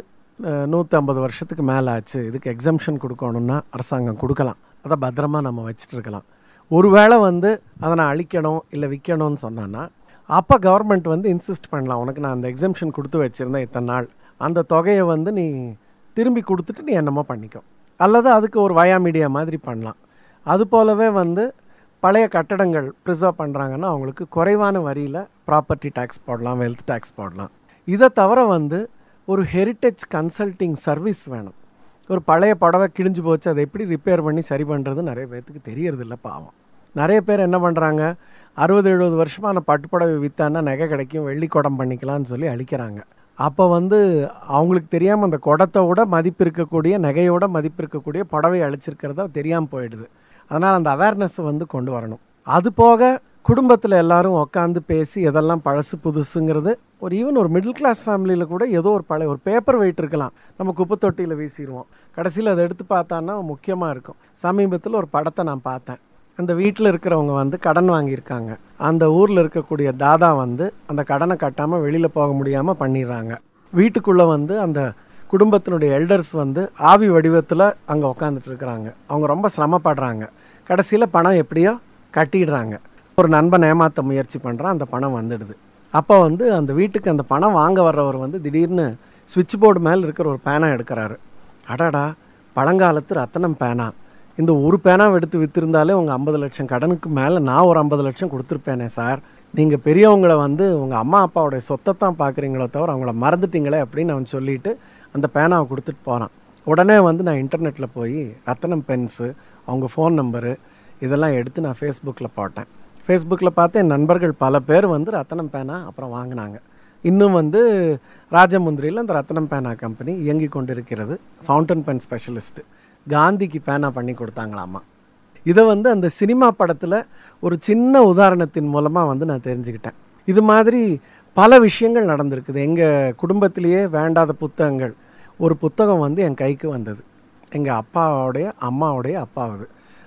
Speaker 3: 150 வருஷத்துக்கு மேலே ஆச்சு, இதுக்கு எக்ஸம்ஷன் கொடுக்கணுன்னா அரசாங்கம் கொடுக்கலாம். அதை பத்திரமா நம்ம வச்சுட்டு இருக்கலாம். ஒருவேளை வந்து அதை நான் அழிக்கணும் இல்லை விற்கணும்னு சொன்னான்னா அப்போ கவர்மெண்ட் வந்து இன்சிஸ்ட் பண்ணலாம், உனக்கு நான் அந்த எக்ஸம்ஷன் கொடுத்து வச்சுருந்தேன் இத்தனை நாள், அந்த தொகையை வந்து நீ திரும்பி கொடுத்துட்டு நீ என்னமோ பண்ணிக்கோ. அல்லது அதுக்கு ஒரு வயா மீடியா மாதிரி பண்ணலாம். அது போலவே வந்து பழைய கட்டடங்கள் ப்ரிசர்வ் பண்ணுறாங்கன்னா அவங்களுக்கு குறைவான வரியில் ப்ராப்பர்ட்டி டேக்ஸ் போடலாம், வெல்த் டேக்ஸ் போடலாம். இதை தவிர வந்து ஒரு ஹெரிட்டேஜ் கன்சல்ட்டிங் சர்வீஸ் வேணும். ஒரு பழைய புடவை கிழிஞ்சு போச்சு, அதை எப்படி ரிப்பேர் பண்ணி சரி பண்ணுறது நிறைய பேர்த்துக்கு தெரியறதில்ல, பாவம். நிறைய பேர் என்ன பண்ணுறாங்க, 60-70 வருஷமான பட்டுப்புடவை விற்றான்னா நகை கிடைக்கும், வெள்ளி குடம் பண்ணிக்கலாம்னு சொல்லி அழிக்கிறாங்க. அப்போ வந்து அவங்களுக்கு தெரியாமல் அந்த குடத்தோட மதிப்பு இருக்கக்கூடிய, நகையோட மதிப்பு இருக்கக்கூடிய புடவை அழிச்சிருக்கிறதா தெரியாமல் போயிடுது. அதனால் அந்த அவேர்னஸை வந்து கொண்டு வரணும். அது போக குடும்பத்தில் எல்லாரும் உட்காந்து பேசி எதெல்லாம் பழசு புதுசுங்கிறது, ஒரு ஈவன் ஒரு மிடில் கிளாஸ் ஃபேமிலியில் கூட ஏதோ ஒரு பழைய ஒரு பேப்பர் வெயிட் இருக்கலாம், நம்ம குப்பை தொட்டியில் வீசிடுவோம். கடைசியில் அதை எடுத்து பார்த்தான்னா முக்கியமாக இருக்கும். சமீபத்தில் ஒரு படத்தை நான் பார்த்தேன். அந்த வீட்டில் இருக்கிறவங்க வந்து கடன் வாங்கியிருக்காங்க. அந்த ஊரில் இருக்கக்கூடிய தாதா வந்து அந்த கடனை கட்டாமல் வெளியில் போக முடியாமல் பண்ணிடுறாங்க. வீட்டுக்குள்ளே வந்து அந்த குடும்பத்தினுடைய எல்டர்ஸ் வந்து ஆவி வடிவத்தில் அங்கே உட்காந்துட்டு இருக்கிறாங்க. அவங்க ரொம்ப சிரமப்படுறாங்க. கடைசியில் பணம் எப்படியோ கட்டிடுறாங்க. ஒரு நண்பன் ஏமாற்ற முயற்சி பண்ணுறான், அந்த பணம் வந்துடுது. அப்போ வந்து அந்த வீட்டுக்கு அந்த பணம் வாங்க வர்றவர் வந்து திடீர்னு சுவிட்ச் போர்டு மேலே இருக்கிற ஒரு பேனா எடுக்கிறாரு. அடாடா, பழங்காலத்து ரத்தனம் பேனா, இந்த ஒரு பேனா எடுத்து விற்றுருந்தாலே உங்கள் 50 லட்சம் கடனுக்கு மேலே நான் ஒரு 50 லட்சம் கொடுத்துருப்பேனே சார், நீங்கள் பெரியவங்களை வந்து உங்கள் அம்மா அப்பாவோடைய சொத்தை தான் பார்க்குறீங்களோ தவிர அவங்கள மறந்துட்டீங்களே அப்படின்னு அவன் சொல்லிவிட்டு அந்த பேனாவை கொடுத்துட்டு போகிறான். உடனே வந்து நான் இன்டர்நெட்டில் போய் ரத்தனம் பென்ஸு, அவங்க ஃபோன் நம்பரு இதெல்லாம் எடுத்து நான் ஃபேஸ்புக்கில் போட்டேன். ஃபேஸ்புக்கில் பார்த்து என் நண்பர்கள் பல பேர் வந்து ரத்தனம் பேனா அப்புறம் வாங்கினாங்க. இன்னும் வந்து ராஜமுந்திரியில் அந்த ரத்தனம் பேனா கம்பெனி இயங்கி கொண்டு இருக்கிறது. ஃபவுண்டன் பென் ஸ்பெஷலிஸ்ட்டு காந்திக்கு பேனா பண்ணி கொடுத்தாங்களாமா. இதை வந்து அந்த சினிமா படத்தில் ஒரு சின்ன உதாரணத்தின் மூலமாக வந்து நான் தெரிஞ்சுக்கிட்டேன். இது மாதிரி பல விஷயங்கள் நடந்திருக்குது. எங்கள் குடும்பத்திலேயே வேண்டாத புத்தகங்கள், ஒரு புத்தகம் வந்து என் கைக்கு வந்தது. எங்கள் அப்பாவோடைய அம்மாவுடைய அப்பாவது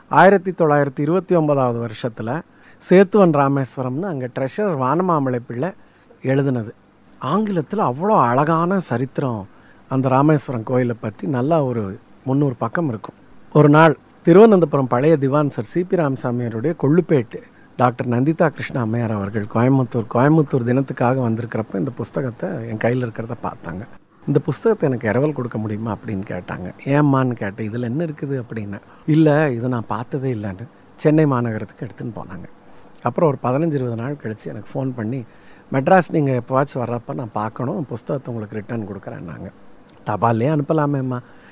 Speaker 3: 1929 வருஷத்தில் சேத்துவன் ராமேஸ்வரம்னு அங்கே ட்ரெஷரர் வானமாமலை பிள்ளை எழுதுனது. ஆங்கிலத்தில் அவ்வளோ அழகான சரித்திரம் அந்த ராமேஸ்வரம் கோயிலை பற்றி நல்லா ஒரு 300 பக்கம் இருக்கும். ஒரு நாள் திருவனந்தபுரம் பழைய திவான் சர் சிபி ராமசாமியாருடைய கொள்ளுப்பேட்டு டாக்டர் நந்திதா கிருஷ்ண அம்மையார் அவர்கள் கோயம்புத்தூர் தினத்துக்காக வந்திருக்கிறப்ப இந்த புஸ்தகத்தை என் கையில் இருக்கிறத பார்த்தாங்க. இந்த புஸ்தகத்தை எனக்கு இரவல் கொடுக்க முடியுமா அப்படின்னு கேட்டாங்க. ஏம்மான்னு கேட்டேன். இதில் என்ன இருக்குது அப்படின்னு. இல்லை, இதை நான் பார்த்ததே இல்லைன்னு சென்னை மாநகரத்துக்கு எடுத்துன்னு போனாங்க. அப்புறம் ஒரு 15-20 நாள் கழித்து எனக்கு ஃபோன் பண்ணி, மெட்ராஸ் நீங்கள் எப்போவாச்சும் வர்றப்போ நான் பார்க்கணும், புஸ்தகத்தை உங்களுக்கு ரிட்டர்ன் கொடுக்குறேன்னாங்க. தபாலே அனுப்பலாமேம்மா,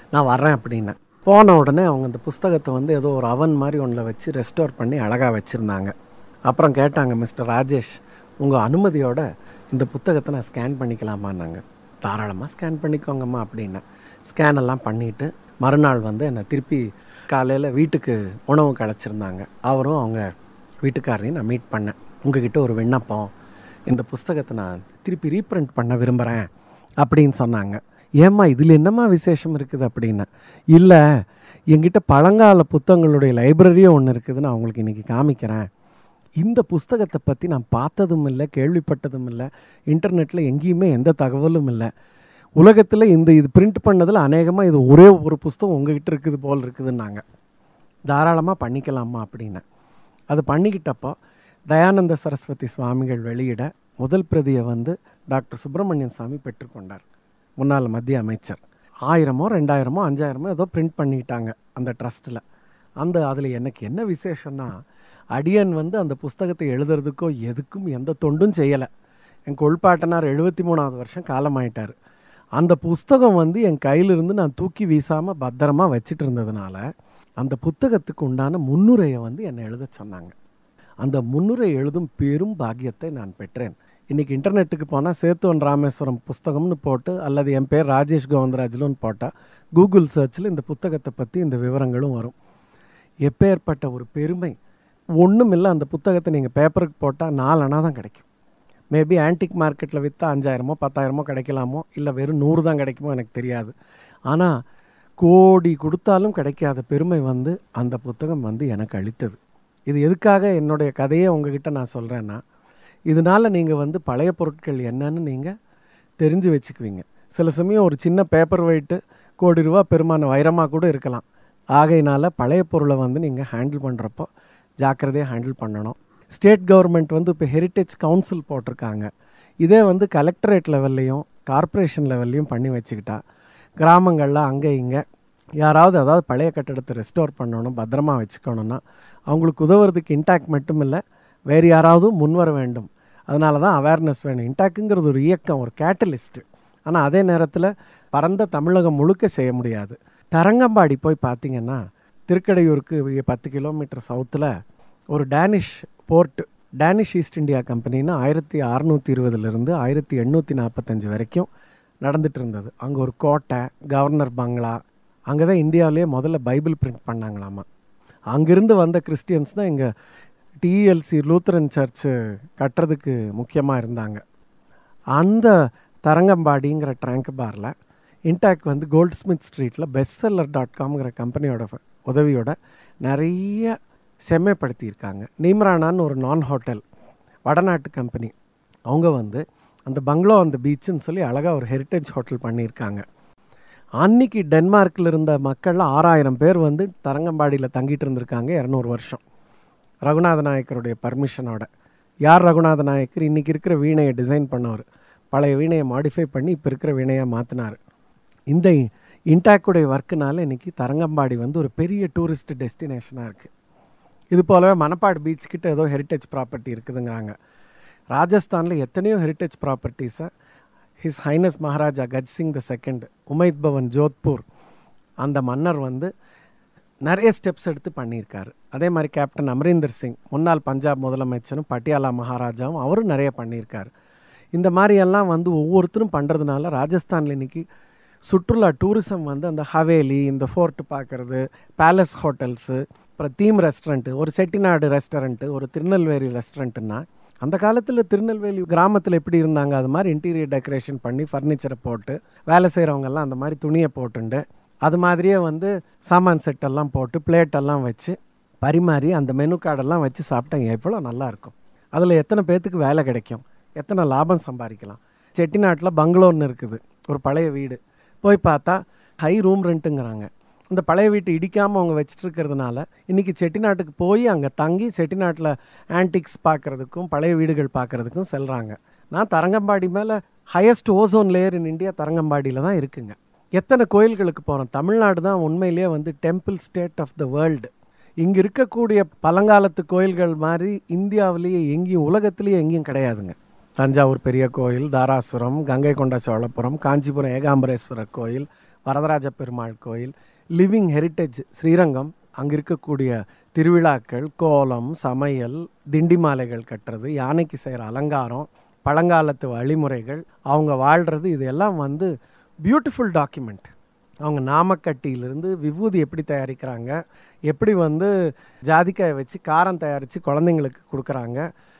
Speaker 3: நான் வர்றேன் அப்படின்னு. போன உடனே அவங்க அந்த புஸ்தகத்தை வந்து ஏதோ ஒரு அவன் மாதிரி ஒன்றில் வச்சு ரெஸ்டோர் பண்ணி அழகாக வச்சுருந்தாங்க. அப்புறம் கேட்டாங்க, மிஸ்டர் ராஜேஷ், உங்கள் அனுமதியோட இந்த புத்தகத்தை நான் ஸ்கேன் பண்ணிக்கலாமான்னாங்க. தாராளமாக ஸ்கேன் பண்ணிக்கோங்கம்மா அப்படின்னு ஸ்கேன் எல்லாம் பண்ணிவிட்டு மறுநாள் வந்து என்னை திருப்பி காலையில் வீட்டுக்கு உணவு கழிச்சிருந்தாங்க. அவரும் அவங்க வீட்டுக்காரரையும் நான் மீட் பண்ணேன். உங்ககிட்ட ஒரு விண்ணப்பம், இந்த புஸ்தகத்தை நான் திருப்பி ரீப்ரிண்ட் பண்ண விரும்புகிறேன் அப்படின்னு சொன்னாங்க. ஏம்மா இதில் என்னம்மா விசேஷம் இருக்குது அப்படின்னு. இல்லை, என்கிட்ட பழங்கால புத்தகங்களுடைய லைப்ரரியே ஒன்று இருக்குது, நான் உங்களுக்கு இன்றைக்கி காமிக்கிறேன். இந்த புஸ்தகத்தை பற்றி நான் பார்த்ததும் இல்லை, கேள்விப்பட்டதும் இல்லை, இன்டர்நெட்டில் எங்கேயுமே எந்த தகவலும் இல்லை. உலகத்தில் இது பிரிண்ட் பண்ணதில் அநேகமாக இது ஒரே ஒரு புஸ்தகம் உங்ககிட்ட இருக்குது போல் இருக்குதுன்னாங்க. தாராளமாக பண்ணிக்கலாமா அப்படின்னு. அது பண்ணிக்கிட்டப்போ தயானந்த சரஸ்வதி சுவாமிகள் வெளியிட முதல் பிரதியை வந்து டாக்டர் சுப்பிரமணியன் சாமி பெற்றுக்கொண்டார், முன்னாள் மத்திய அமைச்சர். 1000 2000 5000 ஏதோ பிரிண்ட் பண்ணிக்கிட்டாங்க அந்த ட்ரஸ்ட்டில். அதில் எனக்கு என்ன விசேஷம்னா, அடியன் வந்து அந்த புஸ்தகத்தை எழுதுறதுக்கோ எதுக்கும் எந்த தொண்டும் செய்யலை. என் கொள்பாட்டனார் 73வது வருஷம் காலமாயிட்டார். அந்த புஸ்தகம் வந்து என் கையிலிருந்து நான் தூக்கி வீசாமல் பத்திரமா வச்சுட்டு இருந்ததுனால அந்த புத்தகத்துக்கு உண்டான முன்னுரையை வந்து என்னை எழுத சொன்னாங்க. அந்த முன்னுரை எழுதும் பெரும் பாக்கியத்தை நான் பெற்றேன். இன்றைக்கி இன்டர்நெட்டுக்கு போனால் சேத்துவன் ராமேஸ்வரம் புஸ்தகம்னு போட்டு அல்லது என் பேர் ராஜேஷ் கோவிந்தராஜ்லுன்னு போட்டால் கூகுள் சர்ச்சில் இந்த புத்தகத்தை பற்றி இந்த விவரங்களும் வரும். எப்பேற்பட்ட ஒரு பெருமை! ஒன்றும் இல்லை, அந்த புத்தகத்தை நீங்கள் பேப்பருக்கு போட்டால் 4 அணா தான் கிடைக்கும். மேபி ஆன்டிக் மார்க்கெட்டில் விற்றா 5000 10,000 கிடைக்கலாமோ, இல்லை வெறும் 100 தான் கிடைக்குமோ எனக்கு தெரியாது. ஆனால் கோடி கொடுத்தாலும் கிடைக்காத பெருமை வந்து அந்த புத்தகம் வந்து எனக்கு அளித்தது. இது எதுக்காக என்னுடைய கதையை உங்ககிட்ட நான் சொல்கிறேன்னா, இதனால் நீங்கள் வந்து பழைய பொருட்கள் என்னன்னு நீங்கள் தெரிஞ்சு வச்சுக்குவீங்க. சில சமயம் ஒரு சின்ன பேப்பர் வெயிட்டு கோடி ரூபா பெருமான வைரமாக கூட இருக்கலாம். ஆகையினால் பழைய பொருளை வந்து நீங்கள் ஹேண்டில் பண்ணுறப்போ ஜாக்கிரதையாக ஹேண்டில் பண்ணணும். ஸ்டேட் கவர்மெண்ட் வந்து இப்போ ஹெரிட்டேஜ் கவுன்சில் போட்டிருக்காங்க. இதே வந்து கலெக்டரேட் லெவல்லையும் கார்ப்பரேஷன் லெவல்லையும் பண்ணி வச்சுக்கிட்டா கிராமங்களில் அங்கே இங்கே யாராவது அதாவது பழைய கட்டடத்தை ரெஸ்டோர் பண்ணணும், பத்திரமா வச்சுக்கணுன்னா அவங்களுக்கு உதவுறதுக்கு இன்டாக்ட் மட்டும் இல்லை, வேறு யாராவது முன்வர வேண்டும். அதனால தான் அவேர்னஸ் வேணும். இன்டாக்ட்ங்கிறது ஒரு இயக்கம், ஒரு கேட்டலிஸ்ட்டு. ஆனால் அதே நேரத்தில் பரந்த தமிழகம் முழுக்க செய்ய முடியாது. தரங்கம்பாடி போய் பார்த்திங்கன்னா திருக்கடையூருக்கு 10 கிலோமீட்டர் சவுத்தில் ஒரு Danish fort, Danish East India கம்பெனின்னு 1620 1845 வரைக்கும் நடந்துட்டு இருந்தது. அங்கே ஒரு கோட்டை, கவர்னர் பங்களா, அங்கே தான் இந்தியாவிலே முதல்ல பைபிள் பிரிண்ட் பண்ணாங்களாமா. அங்கிருந்து வந்த கிறிஸ்டியன்ஸ் தான் இங்கே டிஎல்சி லூத்தரன் சர்ச்சு கட்டுறதுக்கு முக்கியமாக இருந்தாங்க. அந்த தரங்கம்பாடிங்கிற ட்ராங்க் பாரில் இன்டாக் வந்து கோல்ட்ஸ்மித் ஸ்ட்ரீட்டில் bestseller.comங்கிற கம்பெனியோட உதவியோட நிறைய செம்மைப்படுத்தியிருக்காங்க. நீம்ரானான்னு ஒரு நான் ஹோட்டல் வடநாட்டு கம்பெனி, அவங்க வந்து அந்த பங்களோ அந்த பீச்சுன்னு சொல்லி அழகாக ஒரு ஹெரிட்டேஜ் ஹோட்டல் பண்ணியிருக்காங்க. அன்னைக்கு டென்மார்க்கில் இருந்த மக்கள் 6000 பேர் வந்து தரங்கம்பாடியில் தங்கிட்டு இருந்திருக்காங்க 200 வருஷம் ரகுநாத நாயக்கருடைய பர்மிஷனோட. யார் ரகுநாத நாயக்கர்? இன்றைக்கி இருக்கிற வீணையை டிசைன் பண்ணவர். பழைய வீணையை மாடிஃபை பண்ணி இப்போ இருக்கிற வீணையை மாற்றினார். இந்த இன்டாக்குடைய ஒர்க்குனால இன்றைக்கி தரங்கம்பாடி வந்து ஒரு பெரிய டூரிஸ்ட் டெஸ்டினேஷனாக இருக்குது. இது போலவே மணப்பாடு பீச் கிட்ட ஏதோ ஹெரிட்டேஜ் ப்ராப்பர்ட்டி இருக்குதுங்கிறாங்க. ராஜஸ்தானில் எத்தனையோ ஹெரிட்டேஜ் ப்ராப்பர்ட்டிஸை His Highness Maharaja Gaj Singh II, Umaid Bhawan Jodhpur, அந்த மன்னர் வந்து நிறைய ஸ்டெப்ஸ் எடுத்து பண்ணியிருக்காரு. அதே மாதிரி கேப்டன் அமரீந்தர் சிங், முன்னாள் பஞ்சாப் முதலமைச்சரும் பட்டியாலா மகாராஜாவும், அவரும் நிறைய பண்ணியிருக்காரு. இந்த மாதிரியெல்லாம் வந்து ஒவ்வொருத்தரும் பண்ணுறதுனால ராஜஸ்தானில் இன்றைக்கி சுற்றுலா டூரிசம் வந்து அந்த ஹவேலி, இந்த ஃபோர்ட்டு பார்க்குறது, பேலஸ் ஹோட்டல்ஸு, அப்புறம் தீம் ரெஸ்டாரண்ட்டு, ஒரு செட்டிநாடு ரெஸ்டாரண்ட்டு, ஒரு திருநெல்வேலி ரெஸ்டாரண்ட்டுன்னா அந்த காலத்தில் திருநெல்வேலி கிராமத்தில் எப்படி இருந்தாங்க அது மாதிரி இன்டீரியர் டெக்கரேஷன் பண்ணி ஃபர்னிச்சரை போட்டு வேலை செய்கிறவங்கெல்லாம் அந்த மாதிரி துணியை போட்டுண்டு அது மாதிரியே வந்து சாமான் செட்டெல்லாம் போட்டு பிளேட்டெல்லாம் வச்சு பரிமாறி அந்த மெனு கார்டெல்லாம் வச்சு சாப்பிட்டா எவ்வளோ நல்லாயிருக்கும். அதில் எத்தனை பேர்த்துக்கு வேலை கிடைக்கும், எத்தனை லாபம் சம்பாதிக்கலாம். செட்டிநாட்டில் பங்களோன்னு இருக்குது, ஒரு பழைய வீடு. போய் பார்த்தா ஹை ரூம் ரெண்ட்டுங்கிறாங்க. இந்த பழைய வீட்டை இடிக்காமல் அவங்க வச்சுட்டு இருக்கிறதுனால இன்றைக்கி செட்டிநாட்டுக்கு போய் அங்கே தங்கி செட்டிநாட்டில் ஆன்டிக்ஸ் பார்க்குறதுக்கும் பழைய வீடுகள் பார்க்குறதுக்கும் செல்கிறாங்க. நான் தரங்கம்பாடி மேலே highest ozone layer in India தரங்கம்பாடியில் தான் இருக்குங்க. எத்தனை கோயில்களுக்கு போகிறோம். தமிழ்நாடு தான் உண்மையிலேயே வந்து temple state of the world. இங்கே இருக்கக்கூடிய பழங்காலத்து கோயில்கள் மாதிரி இந்தியாவிலேயே எங்கேயும் உலகத்துலேயே எங்கேயும் கிடையாதுங்க. தஞ்சாவூர் பெரிய கோயில், தாராசுரம், கங்கை கொண்ட சோழபுரம், காஞ்சிபுரம் ஏகாம்பரேஸ்வரர் கோயில், வரதராஜ பெருமாள் கோயில், லிவிங் ஹெரிட்டேஜ் ஸ்ரீரங்கம், அங்கே இருக்கக்கூடிய திருவிழாக்கள், கோலம், சமையல், திண்டி மாலைகள் கட்டுறது, யானைக்கு செய்கிற அலங்காரம், பழங்காலத்து வழிமுறைகள், அவங்க வாழ்கிறது, இது எல்லாம் வந்து பியூட்டிஃபுல் டாக்குமெண்ட். அவங்க நாமக்கட்டியிலிருந்து விபூதி எப்படி தயாரிக்கிறாங்க, எப்படி வந்து ஜாதிக்காயை வச்சு காரம் தயாரித்து குழந்தைங்களுக்கு கொடுக்குறாங்க,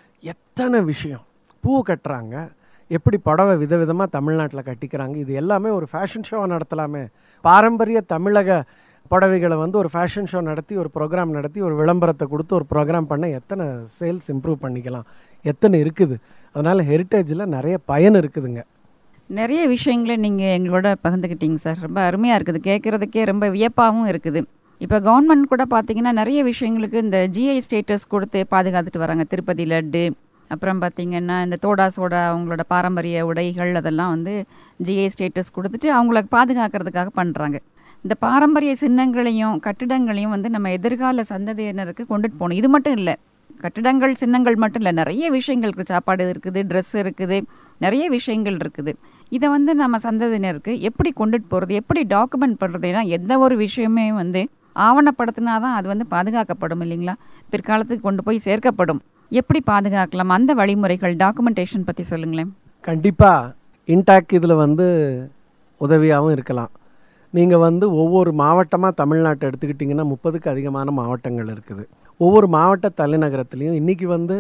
Speaker 3: எத்தனை விஷயம், பூ கட்டுறாங்க, எப்படி புடவை விதவிதமாக தமிழ்நாட்டில் கட்டிக்கிறாங்க, இது எல்லாமே ஒரு ஃபேஷன் ஷோ நடத்தலாமே. பாரம்பரிய தமிழக புடவைகளை வந்து ஒரு ஃபேஷன் ஷோ நடத்தி, ஒரு ப்ரோக்ராம் நடத்தி, ஒரு விளம்பரத்தை கொடுத்து ஒரு ப்ரோக்ராம் பண்ண எத்தனை சேல்ஸ் இம்ப்ரூவ் பண்ணிக்கலாம், எத்தனை இருக்குது. அதனால் ஹெரிட்டேஜில் நிறைய பயன் இருக்குதுங்க.
Speaker 2: நிறைய விஷயங்களை நீங்கள் எங்களோட பகிர்ந்துக்கிட்டீங்க சார். ரொம்ப அருமையாக இருக்குது, கேட்குறதுக்கே ரொம்ப வியப்பாகவும் இருக்குது. இப்போ கவர்மெண்ட் கூட பார்த்தீங்கன்னா நிறைய விஷயங்களுக்கு இந்த ஜிஐ ஸ்டேட்டஸ் கொடுத்து பாதுகாத்துட்டு வராங்க. திருப்பதி லட்டு, அப்புறம் பார்த்திங்கன்னா இந்த தோடா சோடா, அவங்களோட பாரம்பரிய உடைகள், அதெல்லாம் வந்து ஜிஐ ஸ்டேட்டஸ் கொடுத்துட்டு அவங்கள பாதுகாக்கிறதுக்காக பண்ணுறாங்க. இந்த பாரம்பரிய சின்னங்களையும் கட்டிடங்களையும் வந்து நம்ம எதிர்கால சந்ததியினருக்கு கொண்டுட்டு போகணும். இது மட்டும் இல்லை, கட்டிடங்கள் சின்னங்கள் மட்டும் இல்லை, நிறைய விஷயங்கள் இருக்குது. சாப்பாடு இருக்குது, ட்ரெஸ் இருக்குது, நிறைய விஷயங்கள் இருக்குது. இதை வந்து நம்ம சந்ததியினருக்கு எப்படி கொண்டுட்டு போகிறது, எப்படி டாக்குமெண்ட் பண்ணுறதுனா, எந்த ஒரு விஷயமே வந்து ஆவணப்படுத்தினா தான் அது வந்து பாதுகாக்கப்படும் இல்லைங்களா, பிற்காலத்துக்கு கொண்டு போய் சேர்க்கப்படும். எப்படி பாதுகாக்கலாம், அந்த வழிமுறைகள், டாக்குமெண்டேஷன் பற்றி சொல்லுங்களேன்.
Speaker 3: கண்டிப்பாக இன்டாக் இதில் வந்து உதவியாகவும் இருக்கலாம். நீங்கள் வந்து ஒவ்வொரு மாவட்டமாக தமிழ்நாட்டை எடுத்துக்கிட்டிங்கன்னா 30க்கு அதிகமான மாவட்டங்கள் இருக்குது. ஒவ்வொரு மாவட்ட தலைநகரத்துலேயும் இன்றைக்கி வந்து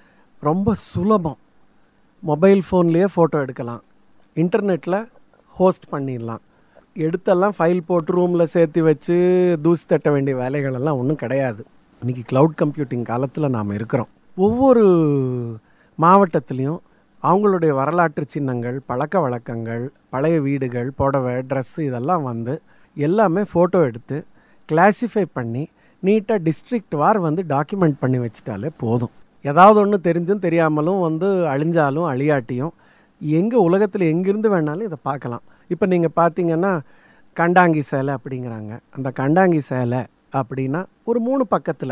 Speaker 3: ரொம்ப சுலபம், மொபைல் ஃபோன்லேயே ஃபோட்டோ எடுக்கலாம், இன்டர்நெட்டில் ஹோஸ்ட் பண்ணிடலாம், எடுத்தெல்லாம் ஃபைல் போட்டு ரூமில் சேர்த்து வச்சு தூசி தட்ட வேண்டிய வேலைகளெல்லாம் ஒன்றும் கிடையாது. இன்றைக்கி க்ளவுட் கம்ப்யூட்டிங் காலத்தில் நாம் இருக்கிறோம். ஒவ்வொரு மாவட்டத்துலேயும் அவங்களுடைய வரலாற்று சின்னங்கள், பழக்க வழக்கங்கள், பழைய வீடுகள், புடவை, ட்ரெஸ்ஸு, இதெல்லாம் வந்து எல்லாமே ஃபோட்டோ எடுத்து கிளாஸிஃபை பண்ணி நீட்டாக டிஸ்ட்ரிக்ட் வார் வந்து டாக்குமெண்ட் பண்ணி வச்சுட்டாலே போதும். ஏதாவது ஒன்று தெரிஞ்சும் தெரியாமலும் வந்து அழிஞ்சாலும் அழியாட்டியும் எங்கே உலகத்தில் எங்கேருந்து வேணாலும் இதை பார்க்கலாம். இப்போ நீங்கள் பார்த்தீங்கன்னா கண்டாங்கி சேலை அப்படிங்கிறாங்க. அந்த கண்டாங்கி சேலை அப்படின்னா ஒரு 3 பக்கத்தில்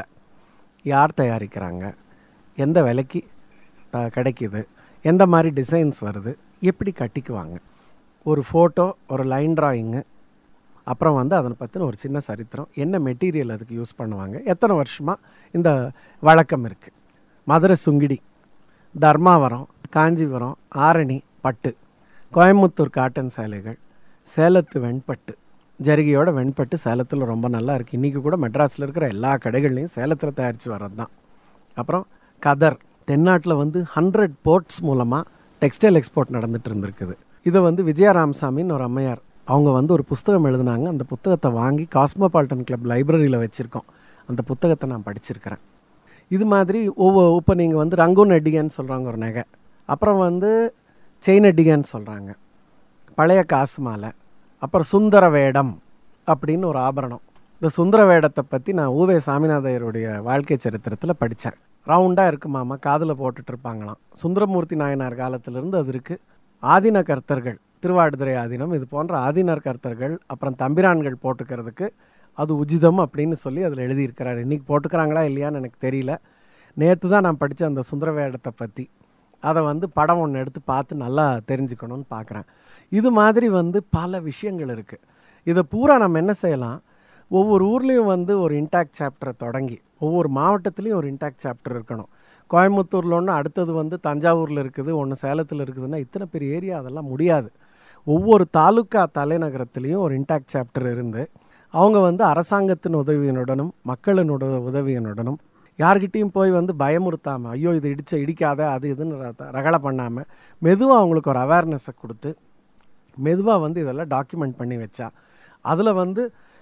Speaker 3: யார் தயாரிக்கிறாங்க, எந்த விலைக்கு கிடைக்கிது, எந்த மாதிரி டிசைன்ஸ் வருது, எப்படி கட்டிக்குவாங்க, ஒரு ஃபோட்டோ, ஒரு லைன் ட்ராயிங்கு, அப்புறம் வந்து அதை பற்றின ஒரு சின்ன சரித்திரம், என்ன மெட்டீரியல் அதுக்கு யூஸ் பண்ணுவாங்க, எத்தனை வருஷமாக இந்த வழக்கம் இருக்குது. மதுரை சுங்கிடி, தர்மாவரம், காஞ்சிபுரம் ஆரணி பட்டு, கோயம்புத்தூர் காட்டன் சேலைகள், சேலத்து வெண்பட்டு, ஜரிகையோட வெண்பட்டு சேலத்தில் ரொம்ப நல்லா இருக்குது. இன்றைக்கி கூட மெட்ராஸில் இருக்கிற எல்லா கடைகள்லையும் சேலத்தில் தயாரித்து வர்றது தான். அப்புறம் கதர், தென்னாட்டில் வந்து 100 போர்ட்ஸ் மூலமாக டெக்ஸ்டைல் எக்ஸ்போர்ட் நடந்துகிட்டு இருந்திருக்குது. இதை வந்து விஜயா ராமசாமின்னு ஒரு அம்மையார், அவங்க வந்து ஒரு புத்தகம் எழுதினாங்க. அந்த புத்தகத்தை வாங்கி காஸ்மோபாலிட்டன் கிளப் லைப்ரரியில் வச்சுருக்கோம். அந்த புத்தகத்தை நான் படிச்சிருக்கிறேன். இது மாதிரி இப்போ நீங்கள் வந்து ரங்கூன் அடிகான்னு சொல்கிறாங்க ஒரு நகை, அப்புறம் வந்து செயின் அடிகான்னு சொல்கிறாங்க, பழைய காசு மாலை, அப்புறம் சுந்தர வேடம் அப்படின்னு ஒரு ஆபரணம். இந்த சுந்தர வேடத்தை பற்றி நான் ஊவே சாமிநாதையருடைய வாழ்க்கை சரித்திரத்தில் படித்தேன். ரவுண்டாக இருக்குமாமா, காதில் போட்டுட்ருப்பாங்களாம். சுந்தரமூர்த்தி நாயனார் காலத்திலேருந்து அது இருக்குது. ஆதீன கர்த்தர்கள், திருவாடுதுறை ஆதீனம், இது போன்ற ஆதீனர் கர்த்தர்கள், அப்புறம் தம்பிரான்கள் போட்டுக்கிறதுக்கு அது உஜிதம் அப்படின்னு சொல்லி அதில் எழுதியிருக்கிறார். இன்றைக்கி போட்டுக்கிறாங்களா இல்லையான்னு எனக்கு தெரியல. நேற்று தான் நான் படித்த அந்த சுந்தர வேடத்தை பற்றி அதை வந்து படம் ஒன்று எடுத்து பார்த்து நல்லா தெரிஞ்சுக்கணும்னு பார்க்குறேன். இது மாதிரி வந்து பல விஷயங்கள் இருக்குது. இதை பூரா நம்ம என்ன செய்யலாம், ஒவ்வொரு ஊர்லேயும் வந்து ஒரு இன்டாக்ட் சாப்டரை தொடங்கி ஒவ்வொரு மாவட்டத்துலேயும் ஒரு இன்டாக்ட் சாப்டர் இருக்கணும். கோயம்புத்தூரில் ஒன்று, அடுத்தது வந்து தஞ்சாவூரில் இருக்குது, ஒன்று சேலத்தில் இருக்குதுன்னா இத்தனை பெரிய ஏரியா அதெல்லாம் முடியாது. ஒவ்வொரு தாலுக்கா தலைநகரத்துலேயும் ஒரு இன்டாக்ட் சாப்டர் இருந்து அவங்க வந்து அரசாங்கத்தின் உதவியினுடனும் மக்களினோட உதவியினுடனும் யார்கிட்டையும் போய் வந்து பயமுறுத்தாமல், ஐயோ இது இடிக்காத அது இதுன்னு ரகலை பண்ணாமல் மெதுவாக அவங்களுக்கு ஒரு அவேர்னஸை கொடுத்து மெதுவாக வந்து இதெல்லாம் டாக்குமெண்ட் பண்ணி வச்சா அதில் வந்து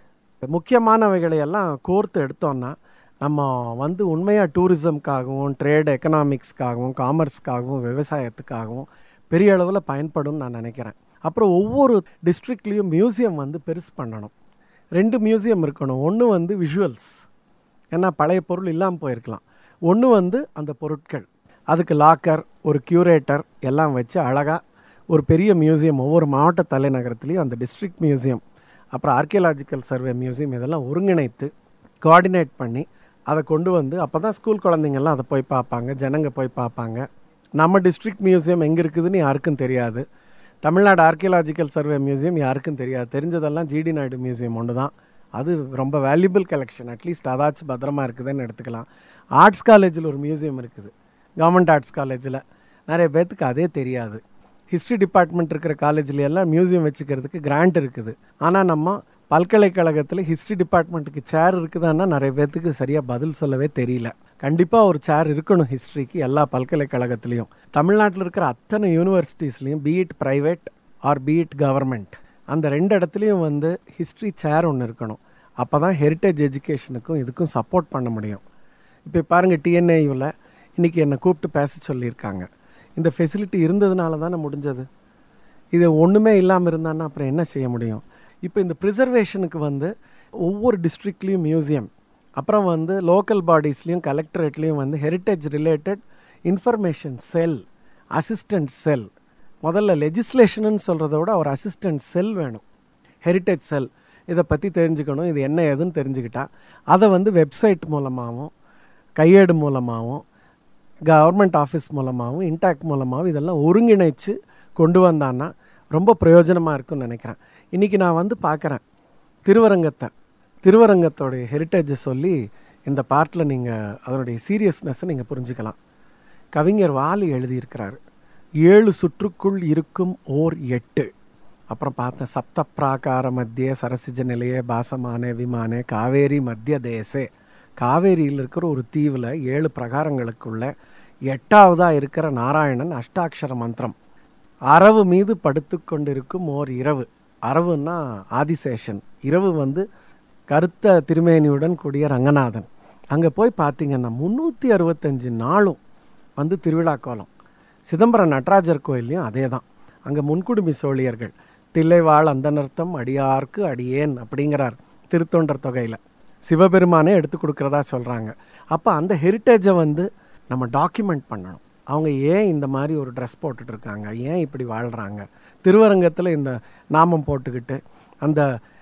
Speaker 3: முக்கியமானவைகளையெல்லாம் கோர்த்து எடுத்தோன்னா நம்ம வந்து உண்மையாக டூரிசம்காகவும், ட்ரேட் எக்கனாமிக்ஸ்க்காகவும், காமர்ஸ்க்காகவும், விவசாயத்துக்காகவும் பெரிய அளவில் பயன்படும் நான் நினைக்கிறேன். அப்புறம் ஒவ்வொரு டிஸ்ட்ரிக்ட்லேயும் மியூசியம் வந்து பெருசு பண்ணணும். 2 மியூசியம் இருக்கணும். ஒன்று வந்து விஷுவல்ஸ், ஏன்னா பழைய பொருள் இல்லாமல் போயிருக்கலாம். ஒன்று வந்து அந்த பொருட்கள், அதுக்கு லாக்கர், ஒரு க்யூரேட்டர் எல்லாம் வச்சு அழகாக ஒரு பெரிய மியூசியம் ஒவ்வொரு மாவட்ட தலைநகரத்துலேயும், அந்த டிஸ்ட்ரிக்ட் மியூசியம், அப்புறம் ஆர்கியலாஜிக்கல் சர்வே மியூசியம், இதெல்லாம் ஒருங்கிணைத்து கோஆர்டினேட் பண்ணி அதை கொண்டு வந்து அப்போ தான் ஸ்கூல் குழந்தைங்கள்லாம் அதை போய் பார்ப்பாங்க, ஜனங்க போய் பார்ப்பாங்க. நம்ம டிஸ்ட்ரிக்ட் மியூசியம் எங்கே இருக்குதுன்னு யாருக்கும் தெரியாது. தமிழ்நாடு ஆர்கியலாஜிக்கல் சர்வே மியூசியம் யாருக்கும் தெரியாது. தெரிஞ்சதெல்லாம் ஜிடி நாயுடு மியூசியம் ஒன்று தான். அது ரொம்ப வேல்யூபிள் கலெக்ஷன். அட்லீஸ்ட் அதாச்சும் பத்திரமா இருக்குதுன்னு எடுத்துக்கலாம். ஆர்ட்ஸ் காலேஜில் ஒரு மியூசியம் இருக்குது, கவர்மெண்ட் ஆர்ட்ஸ் காலேஜில். நிறைய பேர்த்துக்கு அதே தெரியாது. ஹிஸ்ட்ரி டிபார்ட்மெண்ட் இருக்கிற காலேஜில் எல்லாம் மியூசியம் வச்சுக்கிறதுக்கு கிராண்ட் இருக்குது. ஆனால் நம்ம பல்கலைக்கழகத்தில் ஹிஸ்ட்ரி டிபார்ட்மெண்ட்டுக்கு சேர் இருக்குதான்னா நிறைய பேர்த்துக்கு சரியாக பதில் சொல்லவே தெரியல. கண்டிப்பாக ஒரு சேர் இருக்கணும் ஹிஸ்ட்ரிக்கு எல்லா பல்கலைக்கழகத்துலேயும். தமிழ்நாட்டில் இருக்கிற அத்தனை யூனிவர்சிட்டிஸ்லேயும், be it private or be it government, அந்த 2 இடத்துலையும் வந்து ஹிஸ்ட்ரி சேர் ஒன்று இருக்கணும். அப்போ தான் ஹெரிட்டேஜ் எஜுகேஷனுக்கும் இதுக்கும் சப்போர்ட் பண்ண முடியும். இப்போ பாருங்கள், டிஎன்ஏயூவில் இன்றைக்கி என்னை கூப்பிட்டு பேச சொல்லியிருக்காங்க. இந்த ஃபெசிலிட்டி இருந்ததுனால தானே முடிஞ்சது. இது ஒன்றுமே இல்லாமல் இருந்தான்னா அப்புறம் என்ன செய்ய முடியும்? இப்போ இந்த ப்ரிசர்வேஷனுக்கு வந்து ஒவ்வொரு டிஸ்ட்ரிக்ட்லேயும் மியூசியம், அப்புறம் வந்து லோக்கல் பாடிஸ்லேயும் கலெக்டரேட்லேயும் வந்து heritage related information cell, assistant cell. முதல்ல லெஜிஸ்லேஷன்னு சொல்கிறத விட ஒரு அசிஸ்டன்ட் செல் வேணும், ஹெரிட்டேஜ் செல். இதை பற்றி தெரிஞ்சுக்கணும், இது என்ன ஏதுன்னு தெரிஞ்சுக்கிட்டா அதை வந்து வெப்சைட் மூலமாகவும் கையேடு மூலமாகவும் கவர்மெண்ட் ஆஃபீஸ் மூலமாகவும் இன்டாக்ட் மூலமாகவும் இதெல்லாம் ஒருங்கிணைச்சு கொண்டு வந்தான்னா ரொம்ப பிரயோஜனமாக இருக்குன்னு நினைக்கிறேன். இன்றைக்கி நான் வந்து பார்க்குறேன் திருவரங்கத்தோடைய ஹெரிட்டேஜை சொல்லி இந்த பார்ட்டில் நீங்கள் அதனுடைய சீரியஸ்னஸை நீங்கள் புரிஞ்சுக்கலாம். கவிஞர் வாலி எழுதியிருக்கிறாரு, 7 சுற்றுக்குள் இருக்கும் ஓர் 8. அப்புறம் பார்த்தேன், சப்த பிராகார மத்திய சரசிஜ நிலையே பாசமானே விமானே காவேரி மத்திய தேசே. காவேரியில் இருக்கிற ஒரு தீவில் 7 பிரகாரங்களுக்குள்ள 8ஆவதாக இருக்கிற நாராயணன் அஷ்டாட்சர மந்திரம். அரவு மீது படுத்து கொண்டிருக்கும் ஓர் இரவு. அரவுன்னா ஆதிசேஷன், இரவு வந்து கருத்த திருமேனியுடன் கூடிய ரங்கநாதன். அங்கே போய் பார்த்தீங்கன்னா 365 நாளும் வந்து திருவிழா கோலம். சிதம்பரம் நடராஜர் கோயிலையும் அதே தான். அங்கே முன்குடுமி சோழியர்கள் தில்லைவாழ் அந்தனர்த்தம் அடியார்க்கு அடியேன் அப்படிங்கிறார் திருத்தொண்டர் தொகையில். சிவபெருமானே எடுத்து கொடுக்குறதா சொல்கிறாங்க. அப்போ அந்த ஹெரிட்டேஜை வந்து நம்ம டாக்குமெண்ட் பண்ணணும். அவங்க ஏன் இந்த மாதிரி ஒரு ட்ரெஸ் போட்டுட்ருக்காங்க, ஏன் இப்படி வாழ்கிறாங்க, திருவரங்கத்தில் இந்த நாமம் போட்டுக்கிட்டு அந்த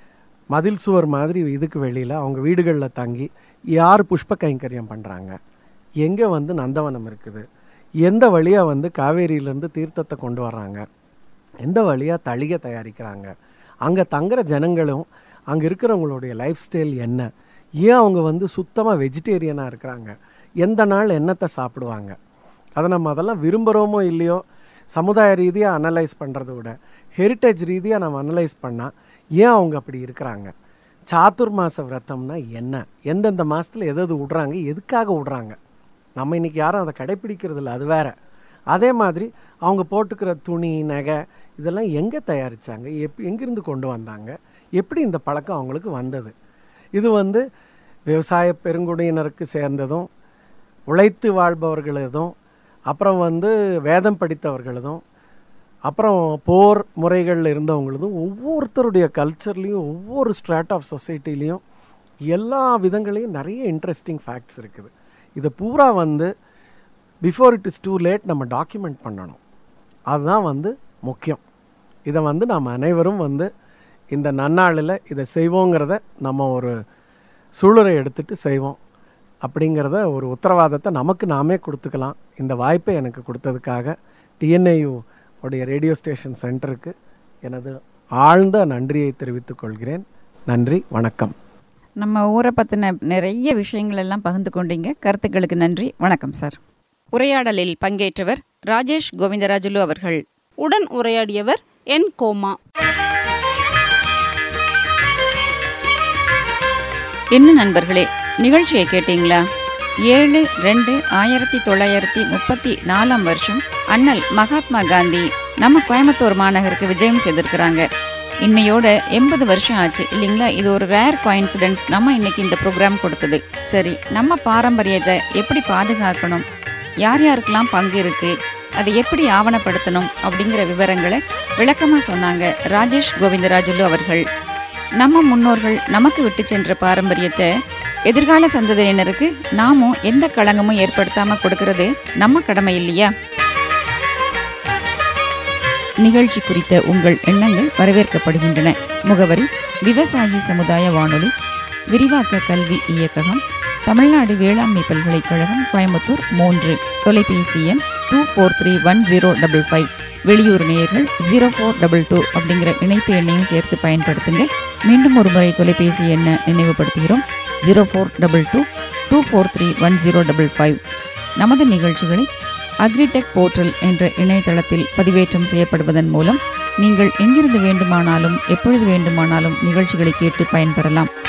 Speaker 3: மதில் சுவர் மாதிரி இதுக்கு வெளியில் அவங்க வீடுகளில் தங்கி யார் புஷ்ப கைங்கரியம் பண்ணுறாங்க, எங்கே வந்து நந்தவனம் இருக்குது, எந்த வழியாக வந்து காவேரியிலேருந்து தீர்த்தத்தை கொண்டு வர்றாங்க, எந்த வழியாக தளிகை தயாரிக்கிறாங்க, அங்கே தங்குற ஜனங்களும் அங்கே இருக்கிறவங்களுடைய லைஃப் ஸ்டைல் என்ன, ஏன் அவங்க வந்து சுத்தமாக வெஜிடேரியனாக இருக்கிறாங்க, எந்த நாள் என்னத்தை சாப்பிடுவாங்க. அதை நம்ம அதெல்லாம் விரும்புகிறோமோ இல்லையோ சமுதாய ரீதியாக அனலைஸ் பண்ணுறத விட ஹெரிட்டேஜ் ரீதியாக நம்ம அனலைஸ் பண்ணால் ஏன் அவங்க அப்படி இருக்கிறாங்க, சாத்துர் மாச விரதம்னா என்ன, எந்தெந்த மாதத்தில் எது விடுறாங்க, எதுக்காக விடுறாங்க. நம்ம இன்றைக்கி யாரும் அதை கடைப்பிடிக்கிறது இல்லை, அது வேறு. அதே மாதிரி அவங்க போட்டுக்கிற துணி நகை இதெல்லாம் எங்கே தயாரித்தாங்க, எங்கேருந்து கொண்டு வந்தாங்க, எப்படி இந்த பழக்கம் அவங்களுக்கு வந்தது. இது வந்து விவசாய பெருங்குடியினருக்கு சேர்ந்ததும் உழைத்து வாழ்பவர்களதும் அப்புறம் வந்து வேதம் படித்தவர்களதும் அப்புறம் போர் முறைகளில் இருந்தவங்களதும் ஒவ்வொருத்தருடைய கல்ச்சர்லேயும் ஒவ்வொரு ஸ்ட்ராட் ஆஃப் சொசைட்டிலையும் எல்லா விதங்களையும் நிறைய இன்ட்ரெஸ்டிங் ஃபேக்ட்ஸ் இருக்குது. இதை பூரா வந்து before it is too late நம்ம டாக்குமெண்ட் பண்ணணும். அதுதான் வந்து முக்கியம். இதை வந்து நம்ம அனைவரும் வந்து இந்த நன்னாளில் இதை செய்வோங்கிறத நம்ம ஒரு சூளுரை எடுத்துகிட்டு செய்வோம் அப்படிங்கிறத ஒரு உத்தரவாதத்தை நமக்கு நாமே கொடுத்துக்கலாம். இந்த வாய்ப்பை எனக்கு கொடுத்ததுக்காக டிஎன்ஏயு உடைய ரேடியோ ஸ்டேஷன் சென்டருக்கு எனது ஆழ்ந்த நன்றியை தெரிவித்துக் கொள்கிறேன். நன்றி, வணக்கம்.
Speaker 2: நம்ம ஊரை பற்றின நிறைய விஷயங்கள் எல்லாம் பகிர்ந்து கொண்டீங்க. கருத்துக்களுக்கு நன்றி, வணக்கம் சார். உரையாடலில் பங்கேற்றவர் ராஜேஷ் கோவிந்தராஜுலு அவர்கள்.
Speaker 4: உடன் உரையாடியவர் என் கோமா.
Speaker 2: என்ன நண்பர்களே, நிகழ்ச்சியை கேட்டீங்களா? 7/2/1934 அண்ணல் மகாத்மா காந்தி நம்ம கோயம்புத்தூர் மாநகருக்கு விஜயம் செய்திருக்கிறாங்க. இன்னையோட 80 வருஷம் ஆச்சு இல்லைங்களா? இது ஒரு ரேர் கோயின்சிடென்ஸ் நம்ம இன்னைக்கு இந்த ப்ரோக்ராம் கொடுத்தது. சரி, நம்ம பாரம்பரியத்தை எப்படி பாதுகாக்கணும், யார் யாருக்கெல்லாம் பங்கு இருக்கு, அதை எப்படி ஆவணப்படுத்தணும் அப்படிங்கிற விவரங்களை விளக்கமாக சொன்னாங்க ராஜேஷ் கோவிந்தராஜுலு அவர்கள். நம்ம முன்னோர்கள் நமக்கு விட்டு சென்ற பாரம்பரியத்தை எதிர்கால சந்ததியினருக்கு நாமும் எந்த களங்கமும் ஏற்படுத்தாம கொடுக்கறது நம்ம கடமை இல்லையா? நிகழ்ச்சி குறித்த உங்கள் எண்ணங்கள் வரவேற்கப்படுகின்றன. முகவரி: விவசாயி சமுதாய வானொலி, விரிவாக்க கல்வி இயக்ககம், தமிழ்நாடு வேளாண்மை பல்கலைக்கழகம், கோயம்புத்தூர் 3. தொலைபேசி எண் 24310555. வெளியூர் நேயர்கள் 0422 அப்படிங்கிற இணைப்பு எண்ணையும் சேர்த்து பயன்படுத்துங்க. மீண்டும் ஒரு முறை தொலைபேசி எண்ணை நினைவுபடுத்துகிறோம், 0422 2431055. நமது நிகழ்ச்சிகளை அக்ரிடெக் போர்ட்டல் என்ற இணையதளத்தில் பதிவேற்றம் செய்யப்படுவதன் மூலம் நீங்கள் எங்கிருந்து வேண்டுமானாலும் எப்பொழுது வேண்டுமானாலும் நிகழ்ச்சிகளை கேட்டு பயன்பெறலாம்.